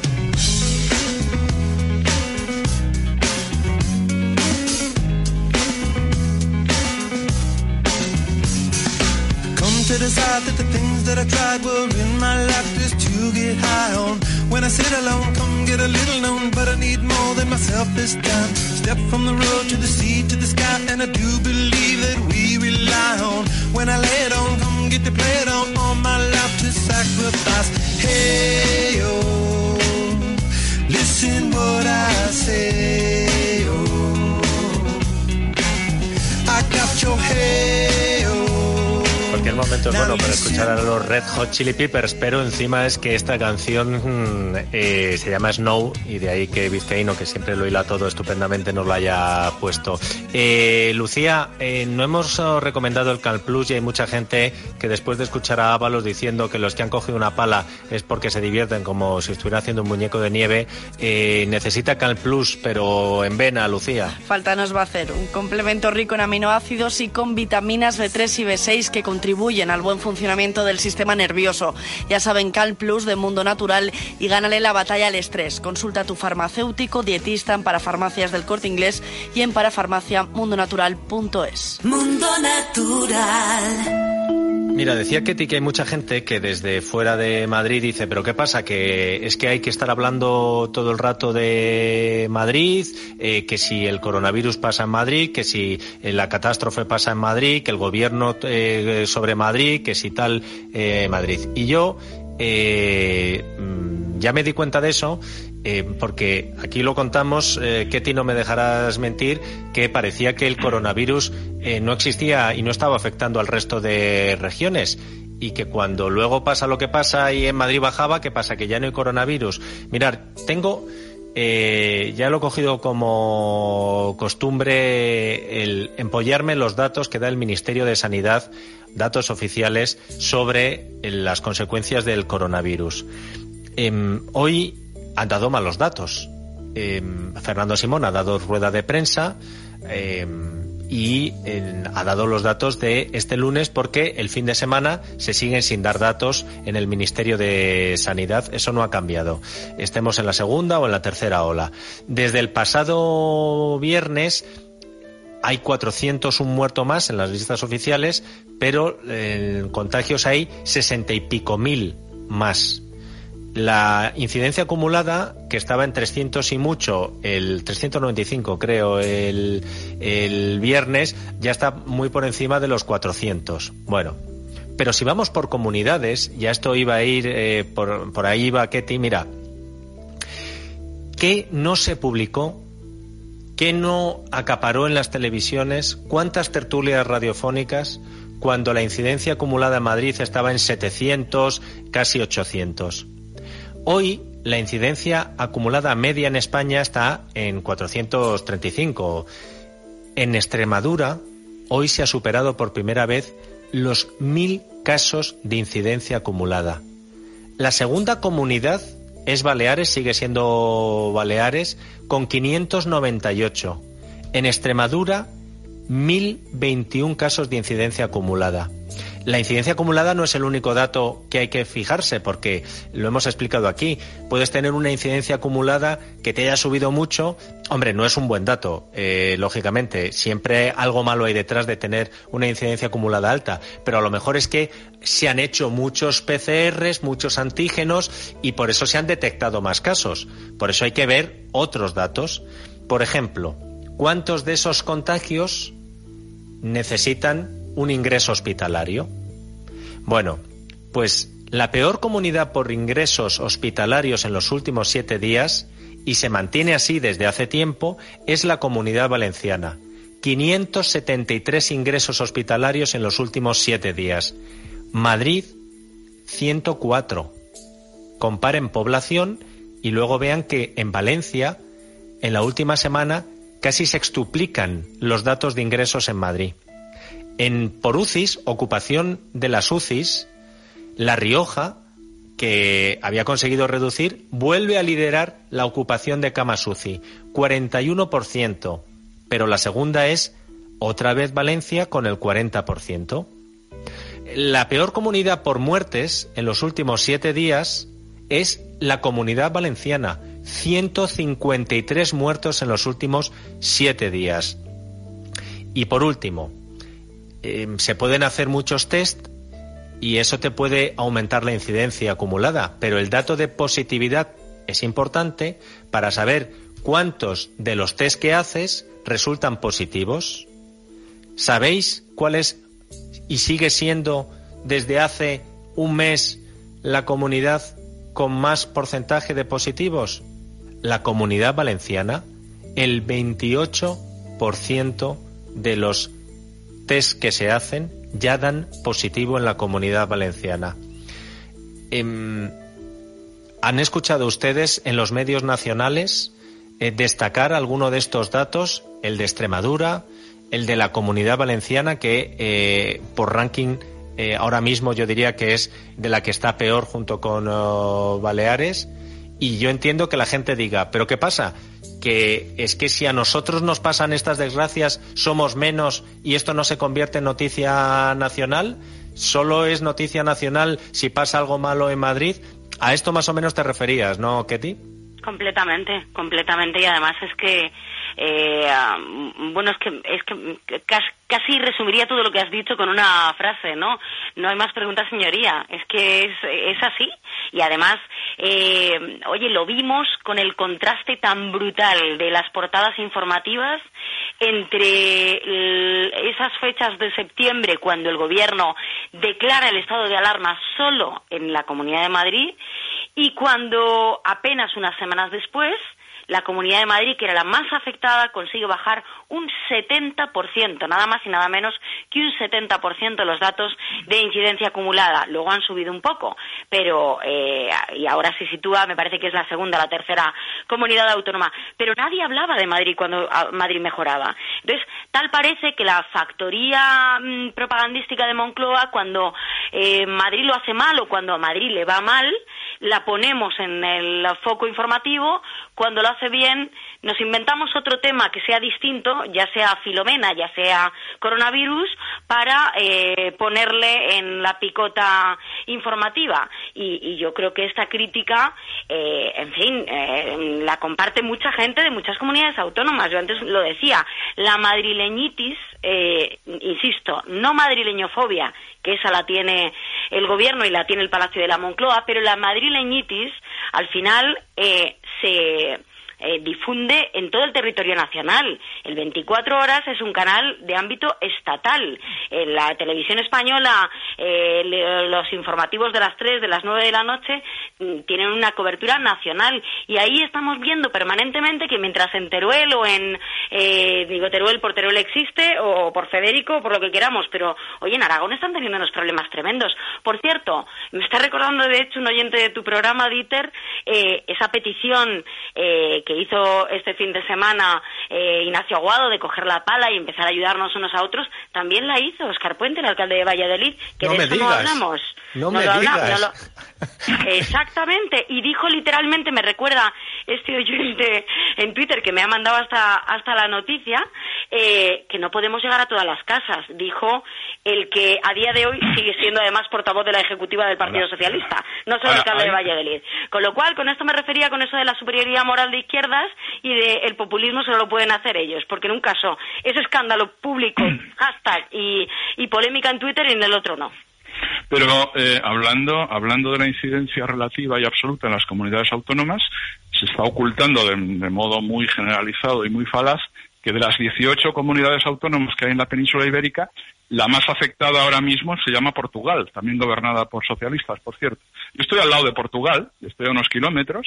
To decide that the things that I tried were in my life just to get high on. When I sit alone, come get a little known, but I need more than myself this time. Step from the road to the sea to the sky, and I do believe that we rely on. When I lay it on, come get to play it on, all my life to sacrifice. Hey, oh, listen what I say, oh, I got your hey, oh. Cualquier momento es bueno para escuchar a los Red Hot Chili Peppers, pero encima es que esta canción se llama Snow, y de ahí que Vizcaíno, que siempre lo hila todo estupendamente, nos lo haya puesto. Lucía, no hemos recomendado el Cal Plus, y hay mucha gente que después de escuchar a Ábalos diciendo que los que han cogido una pala es porque se divierten como si estuviera haciendo un muñeco de nieve, necesita Cal Plus, pero en vena, Lucía. Falta nos va a hacer un complemento rico en aminoácidos y con vitaminas B3 y B6 que contribuyen al buen funcionamiento del sistema nervioso. Ya saben, Cal Plus de Mundo Natural, y gánale la batalla al estrés. Consulta a tu farmacéutico, dietista en Parafarmacias del Corte Inglés y en parafarmaciamundonatural.es. Mundo Natural. Mira, decía Ketty que hay mucha gente que desde fuera de Madrid dice, pero ¿qué pasa? Que es que hay que estar hablando todo el rato de Madrid, que si el coronavirus pasa en Madrid, que si la catástrofe pasa en Madrid, que el gobierno sobre Madrid, que si tal Madrid. Y yo ya me di cuenta de eso, porque aquí lo contamos, Ketty, no me dejarás mentir, que parecía que el coronavirus no existía y no estaba afectando al resto de regiones, y que cuando luego pasa lo que pasa y en Madrid bajaba, ¿qué pasa? Que ya no hay coronavirus. Mirad, tengo... ya lo he cogido como costumbre el empollarme los datos que da el Ministerio de Sanidad, datos oficiales sobre las consecuencias del coronavirus. Hoy han dado malos datos. Fernando Simón ha dado rueda de prensa y ha dado los datos de este lunes, porque el fin de semana se siguen sin dar datos en el Ministerio de Sanidad. Eso no ha cambiado, estemos en la segunda o en la tercera ola. Desde el pasado viernes hay 401 muertos más en las listas oficiales, pero en contagios hay 60 y pico mil más. La incidencia acumulada, que estaba en 300 y mucho, el 395 creo el viernes, ya está muy por encima de los 400. Bueno, pero si vamos por comunidades, ya esto iba a ir, por ahí iba Ketty, mira, ¿qué no se publicó? ¿Qué no acaparó en las televisiones? ¿Cuántas tertulias radiofónicas cuando la incidencia acumulada en Madrid estaba en 700, casi 800? Hoy la incidencia acumulada media en España está en 435. En Extremadura hoy se ha superado por primera vez los 1000 casos de incidencia acumulada. La segunda comunidad es Baleares, sigue siendo Baleares, con 598. En Extremadura, 1021 casos de incidencia acumulada. La incidencia acumulada no es el único dato que hay que fijarse, porque lo hemos explicado aquí. Puedes tener una incidencia acumulada que te haya subido mucho. Hombre, no es un buen dato, lógicamente. Siempre algo malo hay detrás de tener una incidencia acumulada alta. Pero a lo mejor es que se han hecho muchos PCRs, muchos antígenos, y por eso se han detectado más casos. Por eso hay que ver otros datos. Por ejemplo, ¿cuántos de esos contagios necesitan un ingreso hospitalario? Bueno, pues la peor comunidad por ingresos hospitalarios en los últimos 7 días, y se mantiene así desde hace tiempo, es la Comunidad Valenciana. 573 ingresos hospitalarios en los últimos 7 días. Madrid, 104. Comparen población y luego vean que en Valencia, en la última semana, casi sextuplican los datos de ingresos en Madrid. Por UCIs, ocupación de las UCIs, La Rioja, que había conseguido reducir, vuelve a liderar la ocupación de camas UCI, 41%, pero la segunda es otra vez Valencia con el 40%. La peor comunidad por muertes en los últimos 7 días es la Comunidad Valenciana, 153 muertos en los últimos 7 días. Y por último, se pueden hacer muchos test y eso te puede aumentar la incidencia acumulada, pero el dato de positividad es importante para saber cuántos de los test que haces resultan positivos. ¿Sabéis cuál es y sigue siendo desde hace un mes la comunidad con más porcentaje de positivos? La Comunidad Valenciana. El 28% de los test que se hacen ya dan positivo en la Comunidad Valenciana. ¿Han escuchado ustedes en los medios nacionales destacar alguno de estos datos? El de Extremadura, el de la Comunidad Valenciana, que por ranking ahora mismo yo diría que es de la que está peor junto con Baleares. Y yo entiendo que la gente diga, ¿pero qué pasa? Que es que si a nosotros nos pasan estas desgracias somos menos y esto no se convierte en noticia nacional. Solo es noticia nacional si pasa algo malo en Madrid. A esto más o menos te referías, ¿no, Ketty? Completamente. Y además es que es que casi resumiría todo lo que has dicho con una frase, ¿no? No hay más preguntas, señoría. Es que es así. Y además, lo vimos con el contraste tan brutal de las portadas informativas entre esas fechas de septiembre, cuando el gobierno declara el estado de alarma solo en la Comunidad de Madrid, y cuando apenas unas semanas después la Comunidad de Madrid, que era la más afectada, consigue bajar un 70%, nada más y nada menos que un 70% los datos de incidencia acumulada. Luego han subido un poco, pero y ahora se sitúa, me parece que es la segunda o la tercera comunidad autónoma. Pero nadie hablaba de Madrid cuando Madrid mejoraba. Entonces, tal parece que la factoría propagandística de Moncloa, cuando Madrid lo hace mal o cuando a Madrid le va mal, la ponemos en el foco informativo. Cuando lo hace bien, nos inventamos otro tema que sea distinto, ya sea Filomena, ya sea coronavirus, para ponerle en la picota informativa. Y yo creo que esta crítica, la comparte mucha gente de muchas comunidades autónomas. Yo antes lo decía, la madrileñitis, insisto, no madrileñofobia, que esa la tiene el gobierno y la tiene el Palacio de la Moncloa, pero la madrileñitis al final se difunde en todo el territorio nacional. El 24 Horas es un canal de ámbito estatal. En la televisión española, los informativos de las 3, de las 9 de la noche, tienen una cobertura nacional. Y ahí estamos viendo permanentemente que mientras en Teruel o en, Teruel por Teruel existe, o por Federico, o por lo que queramos, pero oye, en Aragón están teniendo unos problemas tremendos. Por cierto, me está recordando de hecho un oyente de tu programa, Dieter, esa petición que hizo este fin de semana Ignacio Aguado, de coger la pala y empezar a ayudarnos unos a otros. También la hizo Óscar Puente, el alcalde de Valladolid, que de eso no hablamos. No me digas. Exactamente, y dijo literalmente, me recuerda este oyente en Twitter que me ha mandado hasta la noticia, que no podemos llegar a todas las casas. Dijo el que a día de hoy sigue siendo además portavoz de la ejecutiva del Partido Socialista, no solo alcalde de Valladolid. Con lo cual, con esto me refería, con eso de la superioridad moral de izquierdas y de el populismo, solo lo pueden hacer ellos, porque en un caso es escándalo público, hashtag y polémica en Twitter, y en el otro no. Pero hablando de la incidencia relativa y absoluta en las comunidades autónomas, se está ocultando de modo muy generalizado y muy falaz que de las 18 comunidades autónomas que hay en la península ibérica, la más afectada ahora mismo se llama Portugal, también gobernada por socialistas, por cierto. Yo estoy al lado de Portugal, estoy a unos kilómetros,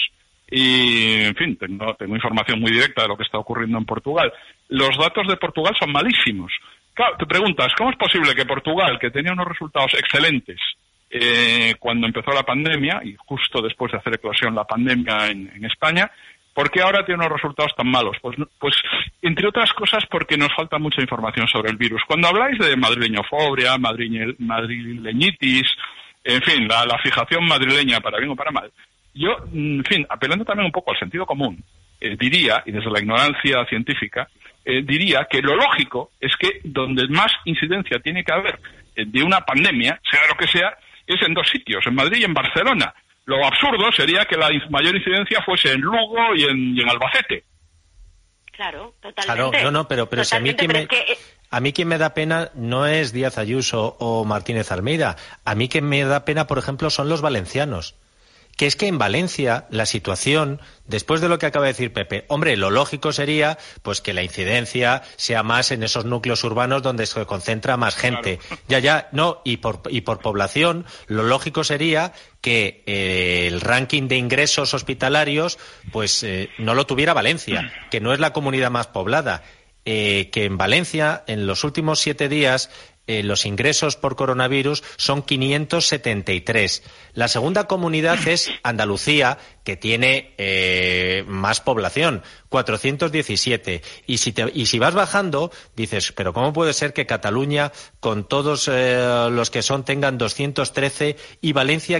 y, en fin, tengo información muy directa de lo que está ocurriendo en Portugal. Los datos de Portugal son malísimos. Claro, te preguntas, ¿cómo es posible que Portugal, que tenía unos resultados excelentes cuando empezó la pandemia, y justo después de hacer eclosión la pandemia en España, ¿por qué ahora tiene unos resultados tan malos? Pues entre otras cosas porque nos falta mucha información sobre el virus. Cuando habláis de madrileñofobia, madrileñitis, En fin, la fijación madrileña, para bien o para mal. Yo, en fin, apelando también un poco al sentido común, diría, y desde la ignorancia científica, diría que lo lógico es que donde más incidencia tiene que haber de una pandemia, sea lo que sea, es en dos sitios, en Madrid y en Barcelona. Lo absurdo sería que la mayor incidencia fuese en Lugo y en Albacete. Claro, totalmente. Claro, no, pero si a mí a mí quien me da pena no es Díaz Ayuso o Martínez Almeida. A mí quien me da pena, por ejemplo, son los valencianos. Que es que en Valencia la situación, después de lo que acaba de decir Pepe, hombre, lo lógico sería pues que la incidencia sea más en esos núcleos urbanos donde se concentra más gente. Claro. Y por población, lo lógico sería que el ranking de ingresos hospitalarios pues no lo tuviera Valencia, que no es la comunidad más poblada. Que en Valencia, en los últimos 7 días, los ingresos por coronavirus son 573. La segunda comunidad es Andalucía, que tiene más población, 417. Y si vas bajando, dices, pero ¿cómo puede ser que Cataluña, con todos los que son, tengan 213 y Valencia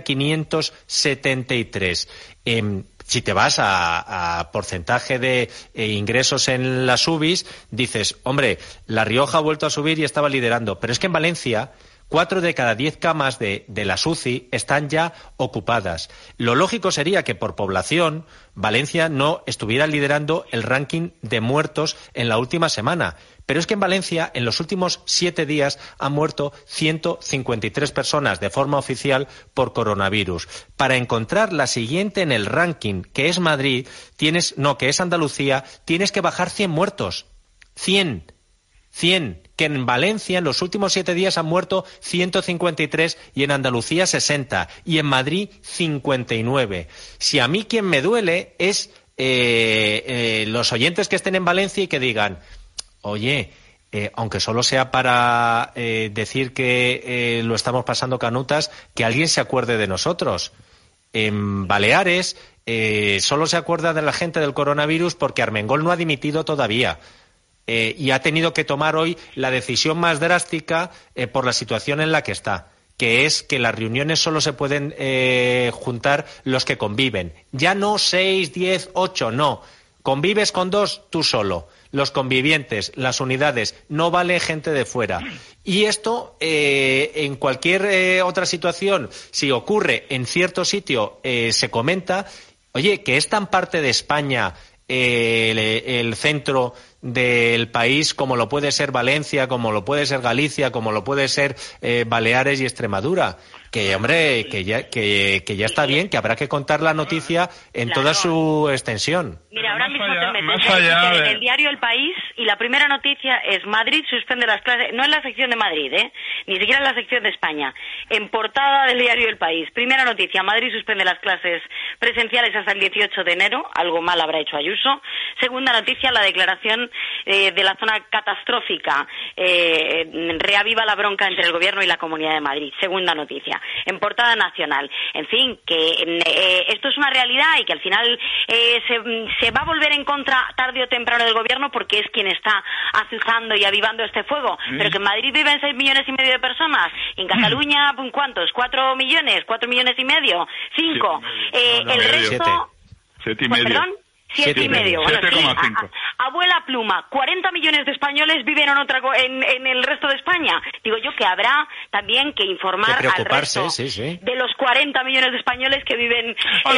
573? Si te vas a porcentaje de ingresos en las UBIs, dices, hombre, La Rioja ha vuelto a subir y estaba liderando. Pero es que en Valencia, 4 de cada 10 camas de las UCI están ya ocupadas. Lo lógico sería que por población Valencia no estuviera liderando el ranking de muertos en la última semana. Pero es que en Valencia, en los últimos 7 días, han muerto 153 personas de forma oficial por coronavirus. Para encontrar la siguiente en el ranking, que es Madrid, que es Andalucía, tienes que bajar 100 muertos. 100. Que en Valencia, en los últimos 7 días, han muerto 153 y en Andalucía 60. Y en Madrid, 59. Si a mí quien me duele es los oyentes que estén en Valencia y que digan, oye, aunque solo sea para decir que lo estamos pasando canutas, que alguien se acuerde de nosotros. En Baleares solo se acuerda de la gente del coronavirus porque Armengol no ha dimitido todavía. Y ha tenido que tomar hoy la decisión más drástica por la situación en la que está, que es que las reuniones solo se pueden juntar los que conviven. Ya no 6, 10, 8, no. Convives con 2, tú solo. Los convivientes, las unidades, no vale gente de fuera. Y esto, en cualquier otra situación, si ocurre en cierto sitio, se comenta, oye, que es tan parte de España el centro del país como lo puede ser Valencia, como lo puede ser Galicia, como lo puede ser Baleares y Extremadura. Que, hombre, que ya está bien, que habrá que contar la noticia en toda su extensión. Mira, ahora mismo te metes en el diario El País y la primera noticia es Madrid suspende las clases, no en la sección de Madrid, ni siquiera en la sección de España, en portada del diario El País. Primera noticia, Madrid suspende las clases presenciales hasta el 18 de enero, algo mal habrá hecho Ayuso. Segunda noticia, la declaración de la zona catastrófica reaviva la bronca entre el Gobierno y la Comunidad de Madrid. Segunda noticia, en portada nacional. En fin, que esto es una realidad y que al final se va a volver en contra tarde o temprano del Gobierno porque es quien está azuzando y avivando este fuego. Pero que en Madrid viven 6,5 millones de personas. En Cataluña, ¿cuántos? 4 millones, 4,5 millones, 5. El resto... 7,5. ¿Perdón? 7,5. Bueno, 7,5. Abuela pluma, 40 millones de españoles viven en el resto de España. Digo yo que habrá también que informar al resto de los 40 millones de españoles que viven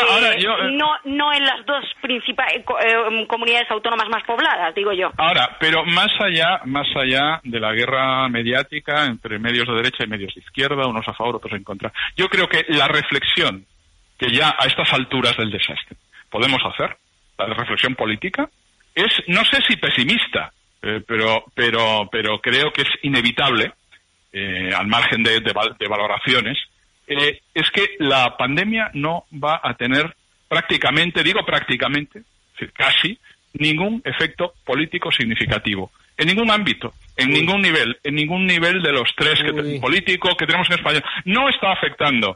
no en las 2 principales comunidades autónomas más pobladas, digo yo. Ahora, pero más allá de la guerra mediática entre medios de derecha y medios de izquierda, unos a favor, otros en contra, yo creo que la reflexión que ya a estas alturas del desastre podemos hacer, la reflexión política, es, no sé si pesimista, pero creo que es inevitable, al margen de valoraciones, es que la pandemia no va a tener prácticamente, casi, ningún efecto político significativo. En ningún ámbito, en ningún nivel de los 3 políticos que tenemos en España. No está afectando.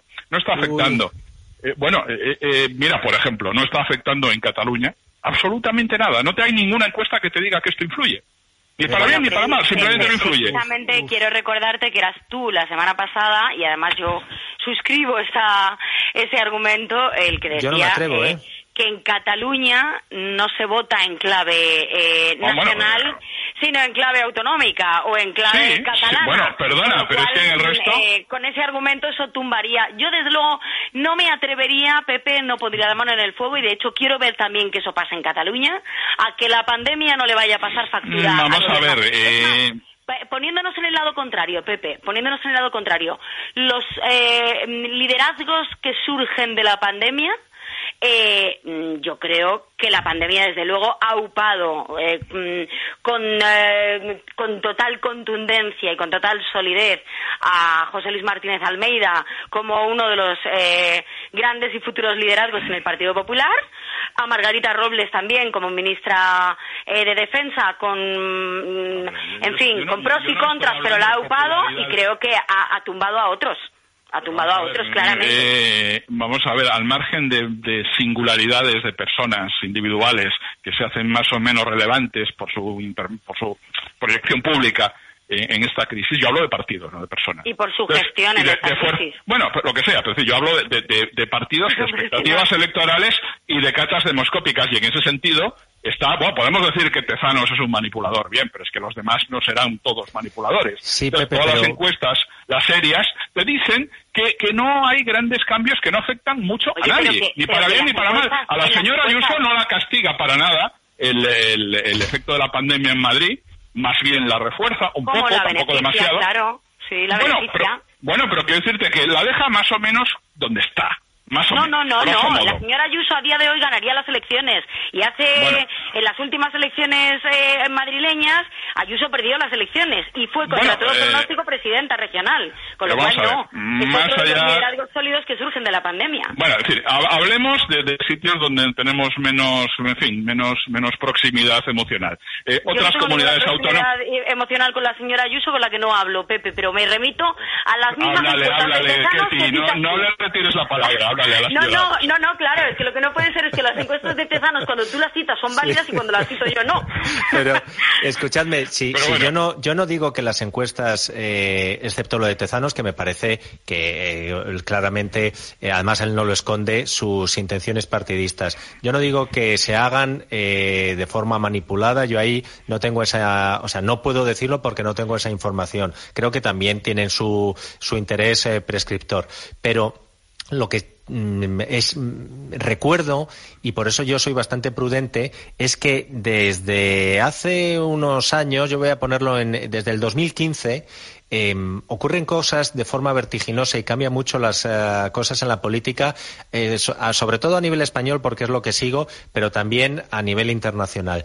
Mira, por ejemplo, no está afectando en Cataluña absolutamente nada. No te hay ninguna encuesta que te diga que esto influye. Ni para bien ni para mal, simplemente no influye. Precisamente quiero recordarte que eras tú la semana pasada, y además yo suscribo ese argumento, el que decía... Yo no me atrevo, que en Cataluña no se vota en clave nacional, sino en clave autonómica o en clave catalana. Sí, bueno, perdona, pero es que en el resto... con ese argumento eso tumbaría. Yo, desde luego, no me atrevería, Pepe, no pondría la mano en el fuego, y de hecho quiero ver también que eso pase en Cataluña, a que la pandemia no le vaya a pasar factura. Vamos a ver... Poniéndonos en el lado contrario, Pepe, los liderazgos que surgen de la pandemia, yo creo que la pandemia, desde luego, ha upado con total contundencia y con total solidez a José Luis Martínez Almeida como uno de los grandes y futuros liderazgos en el Partido Popular, a Margarita Robles también como ministra de Defensa, con pros y contras, pero la ha upado, y creo que ha tumbado a otros. Claramente. Vamos a ver, al margen de singularidades de personas individuales que se hacen más o menos relevantes por su proyección pública en esta crisis, yo hablo de partidos, no de personas. Y por su gestión en esta crisis. Bueno, lo que sea, pero yo hablo de partidos, de expectativas electorales y de catas demoscópicas, y en ese sentido podemos decir que Tezanos es un manipulador, bien, pero es que los demás no serán todos manipuladores. Sí, entonces, Pepe, todas las encuestas, las serias, te dicen que no hay grandes cambios que no afectan mucho a nadie, ni para bien ni para mal. A la señora Ayuso no la castiga para nada el efecto de la pandemia en Madrid, más bien la refuerza un poco, tampoco demasiado. Claro, sí, la beneficia. Pero quiero decirte que la deja más o menos donde está. No. La señora Ayuso a día de hoy ganaría las elecciones, y en las últimas elecciones madrileñas Ayuso perdió las elecciones y fue contra todo pronóstico presidenta regional, con lo cual es otro de los liderazgos sólidos que surgen de la pandemia. Bueno, es decir, hablemos de sitios donde tenemos menos proximidad emocional. Otras comunidades autónomas... emocional con la señora Ayuso, con la que no hablo, Pepe, pero me remito a las mismas encuestas de Tezanos que no le retires la palabra. No, claro, es que lo que no puede ser es que las encuestas de Tezanos, cuando tú las citas, son válidas, y cuando las cito yo no. Pero, escuchadme, yo no digo que las encuestas, excepto lo de Tezanos, que me parece que claramente, además él no lo esconde, sus intenciones partidistas. Yo no digo que se hagan de forma manipulada, yo ahí no tengo no puedo decirlo porque no tengo esa información. Creo que también tienen su interés prescriptor, pero lo que recuerdo, y por eso yo soy bastante prudente, es que desde hace unos años, yo voy a ponerlo desde el 2015, ocurren cosas de forma vertiginosa y cambian mucho las cosas en la política, sobre todo a nivel español, porque es lo que sigo, pero también a nivel internacional.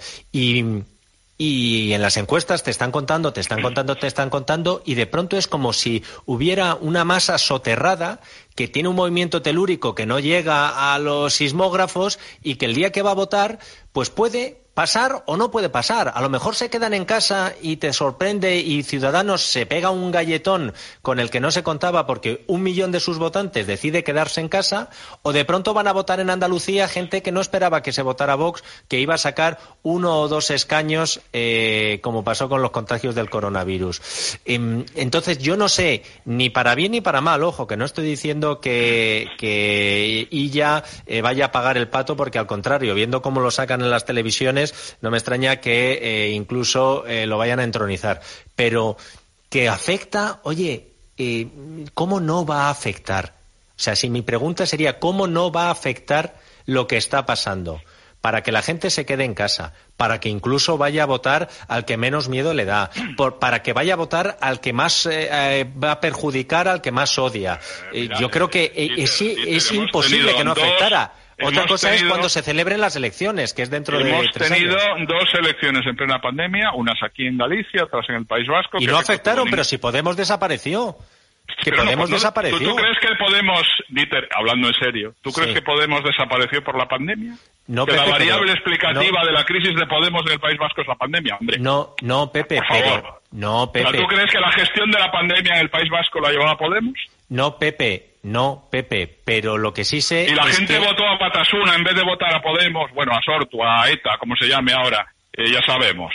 Y en las encuestas te están contando, y de pronto es como si hubiera una masa soterrada que tiene un movimiento telúrico que no llega a los sismógrafos, y que el día que va a votar, pues puede pasar o no puede pasar. A lo mejor se quedan en casa y te sorprende, y Ciudadanos se pega un galletón con el que no se contaba porque 1 millón de sus votantes decide quedarse en casa, o de pronto van a votar en Andalucía gente que no esperaba que se votara Vox, que iba a sacar 1 o 2 escaños, como pasó con los contagios del coronavirus. Entonces yo no sé, ni para bien ni para mal, ojo, que no estoy diciendo que Illa vaya a pagar el pato, porque al contrario, viendo cómo lo sacan en las televisiones, no me extraña que incluso lo vayan a entronizar. Pero que afecta, ¿cómo no va a afectar? O sea, si mi pregunta sería, ¿cómo no va a afectar lo que está pasando? Para que la gente se quede en casa, para que incluso vaya a votar al que menos miedo le da, para que vaya a votar al que más va a perjudicar, al que más odia. Yo creo que es imposible que no afectara. Otra cosa es cuando se celebren las elecciones, que es dentro de 3 años. Hemos tenido 2 elecciones en plena pandemia, unas aquí en Galicia, otras en el País Vasco. Y no afectaron, pero si Podemos desapareció. Desapareció. ¿Tú crees que Podemos, Dieter, hablando en serio, ¿tú crees que Podemos desapareció por la pandemia? No, que Pepe, la variable explicativa de la crisis de Podemos en el País Vasco es la pandemia, hombre. No, Pepe, por favor. Pepe. ¿Tú crees que la gestión de la pandemia en el País Vasco la llevaba Podemos? No, Pepe, pero lo que sí sé... Y la gente votó a Batasuna en vez de votar a Podemos, a Sortu, a ETA, como se llame ahora, ya sabemos.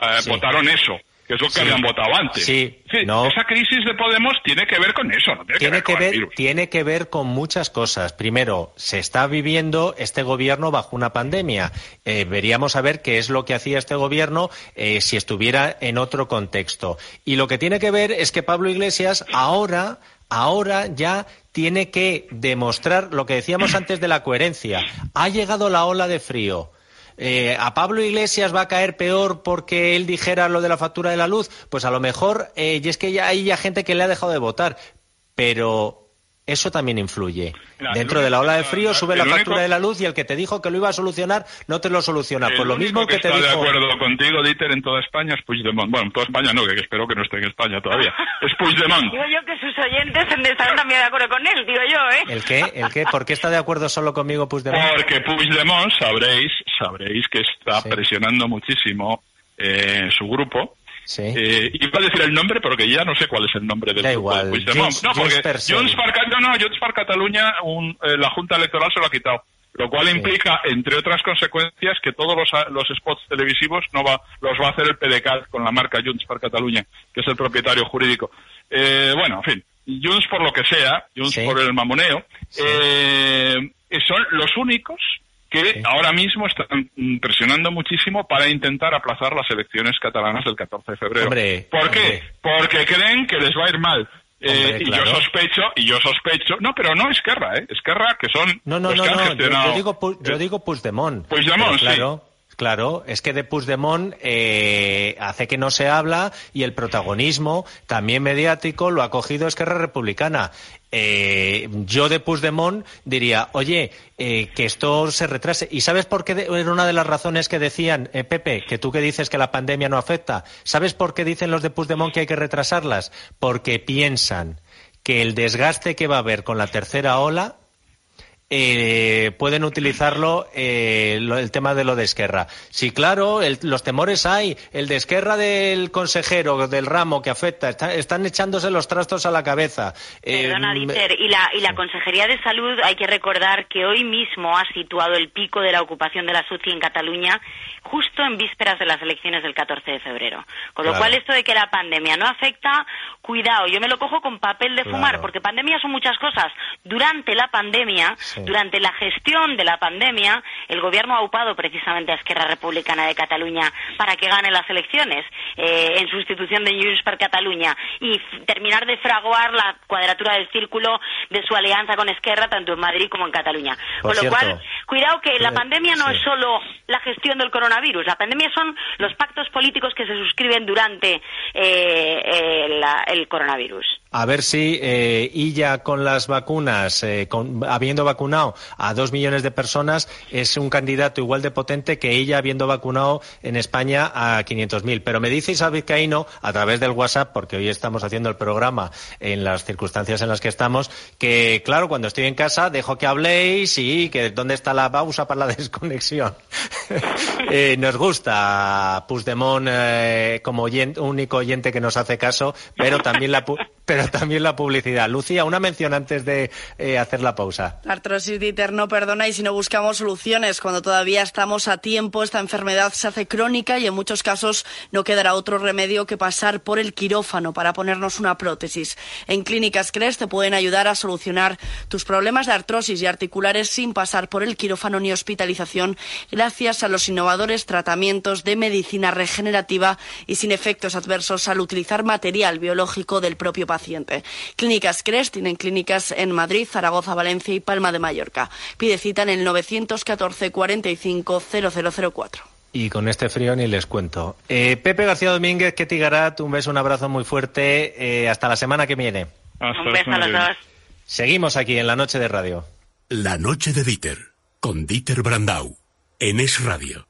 votaron eso, que es lo que habían votado antes. Esa crisis de Podemos tiene que ver con eso, no tiene que ver con el virus. Tiene que ver con muchas cosas. Primero, se está viviendo este gobierno bajo una pandemia. Veríamos a ver qué es lo que hacía este gobierno si estuviera en otro contexto. Y lo que tiene que ver es que Pablo Iglesias ahora ya tiene que demostrar lo que decíamos antes de la coherencia. Ha llegado la ola de frío. ¿A Pablo Iglesias va a caer peor porque él dijera lo de la factura de la luz? Pues a lo mejor, y es que ya hay gente que le ha dejado de votar, pero eso también influye. Dentro de la ola de frío sube la factura de la luz y el que te dijo que lo iba a solucionar no te lo soluciona. Pues lo mismo que te dijo... El único que está de acuerdo contigo, Dieter, en toda España es Puigdemont. Bueno, en toda España no, que espero que no esté en España todavía. Es Puigdemont. Digo yo que sus oyentes estarán también de acuerdo con él, digo yo, ¿eh? ¿El qué? ¿Por qué está de acuerdo solo conmigo Puigdemont? Porque Puigdemont, sabréis que está presionando muchísimo su grupo. Iba a decir el nombre, porque ya no sé cuál es el nombre del grupo de Puigdemont. Junts per Catalunya, la Junta Electoral se lo ha quitado. Lo cual implica, entre otras consecuencias, que todos los spots televisivos los va a hacer el PDeCAT con la marca Junts per Catalunya, que es el propietario jurídico. Bueno, en fin, Junts por lo que sea, Junts por el mamoneo, son los únicos que ahora mismo están presionando muchísimo para intentar aplazar las elecciones catalanas del 14 de febrero. ¿Por qué? Porque creen que les va a ir mal. Yo sospecho... No, pero no Esquerra, Esquerra, que son los que han gestionado... Yo digo Puigdemont. Puigdemont, Claro, es que de Puigdemont hace que no se habla y el protagonismo, también mediático, lo ha cogido Esquerra Republicana. Yo de Puigdemont diría, oye, que esto se retrase. ¿Y sabes por qué? Era una de las razones que decían, Pepe, que tú que dices que la pandemia no afecta. ¿Sabes por qué dicen los de Puigdemont que hay que retrasarlas? Porque piensan que el desgaste que va a haber con la tercera ola pueden utilizarlo el tema de lo de Esquerra. Sí, claro, los temores hay. El de Esquerra del consejero, del ramo que afecta, están echándose los trastos a la cabeza. Perdona, Dieter, y la Consejería de Salud, hay que recordar que hoy mismo ha situado el pico de la ocupación de la UCI en Cataluña justo en vísperas de las elecciones del 14 de febrero. Con lo cual, esto de que la pandemia no afecta, cuidado, yo me lo cojo con papel de fumar, porque pandemia son muchas cosas. Durante la pandemia, durante la gestión de la pandemia, el gobierno ha upado precisamente a Esquerra Republicana de Cataluña para que gane las elecciones en sustitución de Junts per Catalunya y terminar de fraguar la cuadratura del círculo de su alianza con Esquerra tanto en Madrid como en Cataluña. Con lo cual, cuidado que la pandemia no es solo la gestión del coronavirus, la pandemia son los pactos políticos que se suscriben durante el coronavirus. A ver si Illa con las vacunas, habiendo vacunado a 2 millones de personas, es un candidato igual de potente que ella habiendo vacunado en España a 500.000. Pero me dice Isabel Vizcaíno, a través del WhatsApp, porque hoy estamos haciendo el programa en las circunstancias en las que estamos, que claro, cuando estoy en casa dejo que habléis y que dónde está la pausa para la desconexión. Nos gusta Puigdemont como único oyente que nos hace caso, pero también la publicidad. Lucía, una mención antes de hacer la pausa. La artrosis, Dieter, no perdona, y si no buscamos soluciones cuando todavía estamos a tiempo, esta enfermedad se hace crónica y en muchos casos no quedará otro remedio que pasar por el quirófano para ponernos una prótesis. En Clínicas CRES te pueden ayudar a solucionar tus problemas de artrosis y articulares sin pasar por el quirófano ni hospitalización, gracias a los innovadores tratamientos de medicina regenerativa y sin efectos adversos al utilizar material biológico del propio paciente. Clínicas CRES tienen clínicas en Madrid, Zaragoza, Valencia y Palma de Mallorca. Pide cita en el 914 45 0004. Y con este frío ni les cuento. Pepe García Domínguez, Ketty Garat, un beso, un abrazo muy fuerte. Hasta la semana que viene. Un beso a los dos. Seguimos aquí en La Noche de Radio. La Noche de Dieter, con Dieter Brandau, en Es Radio.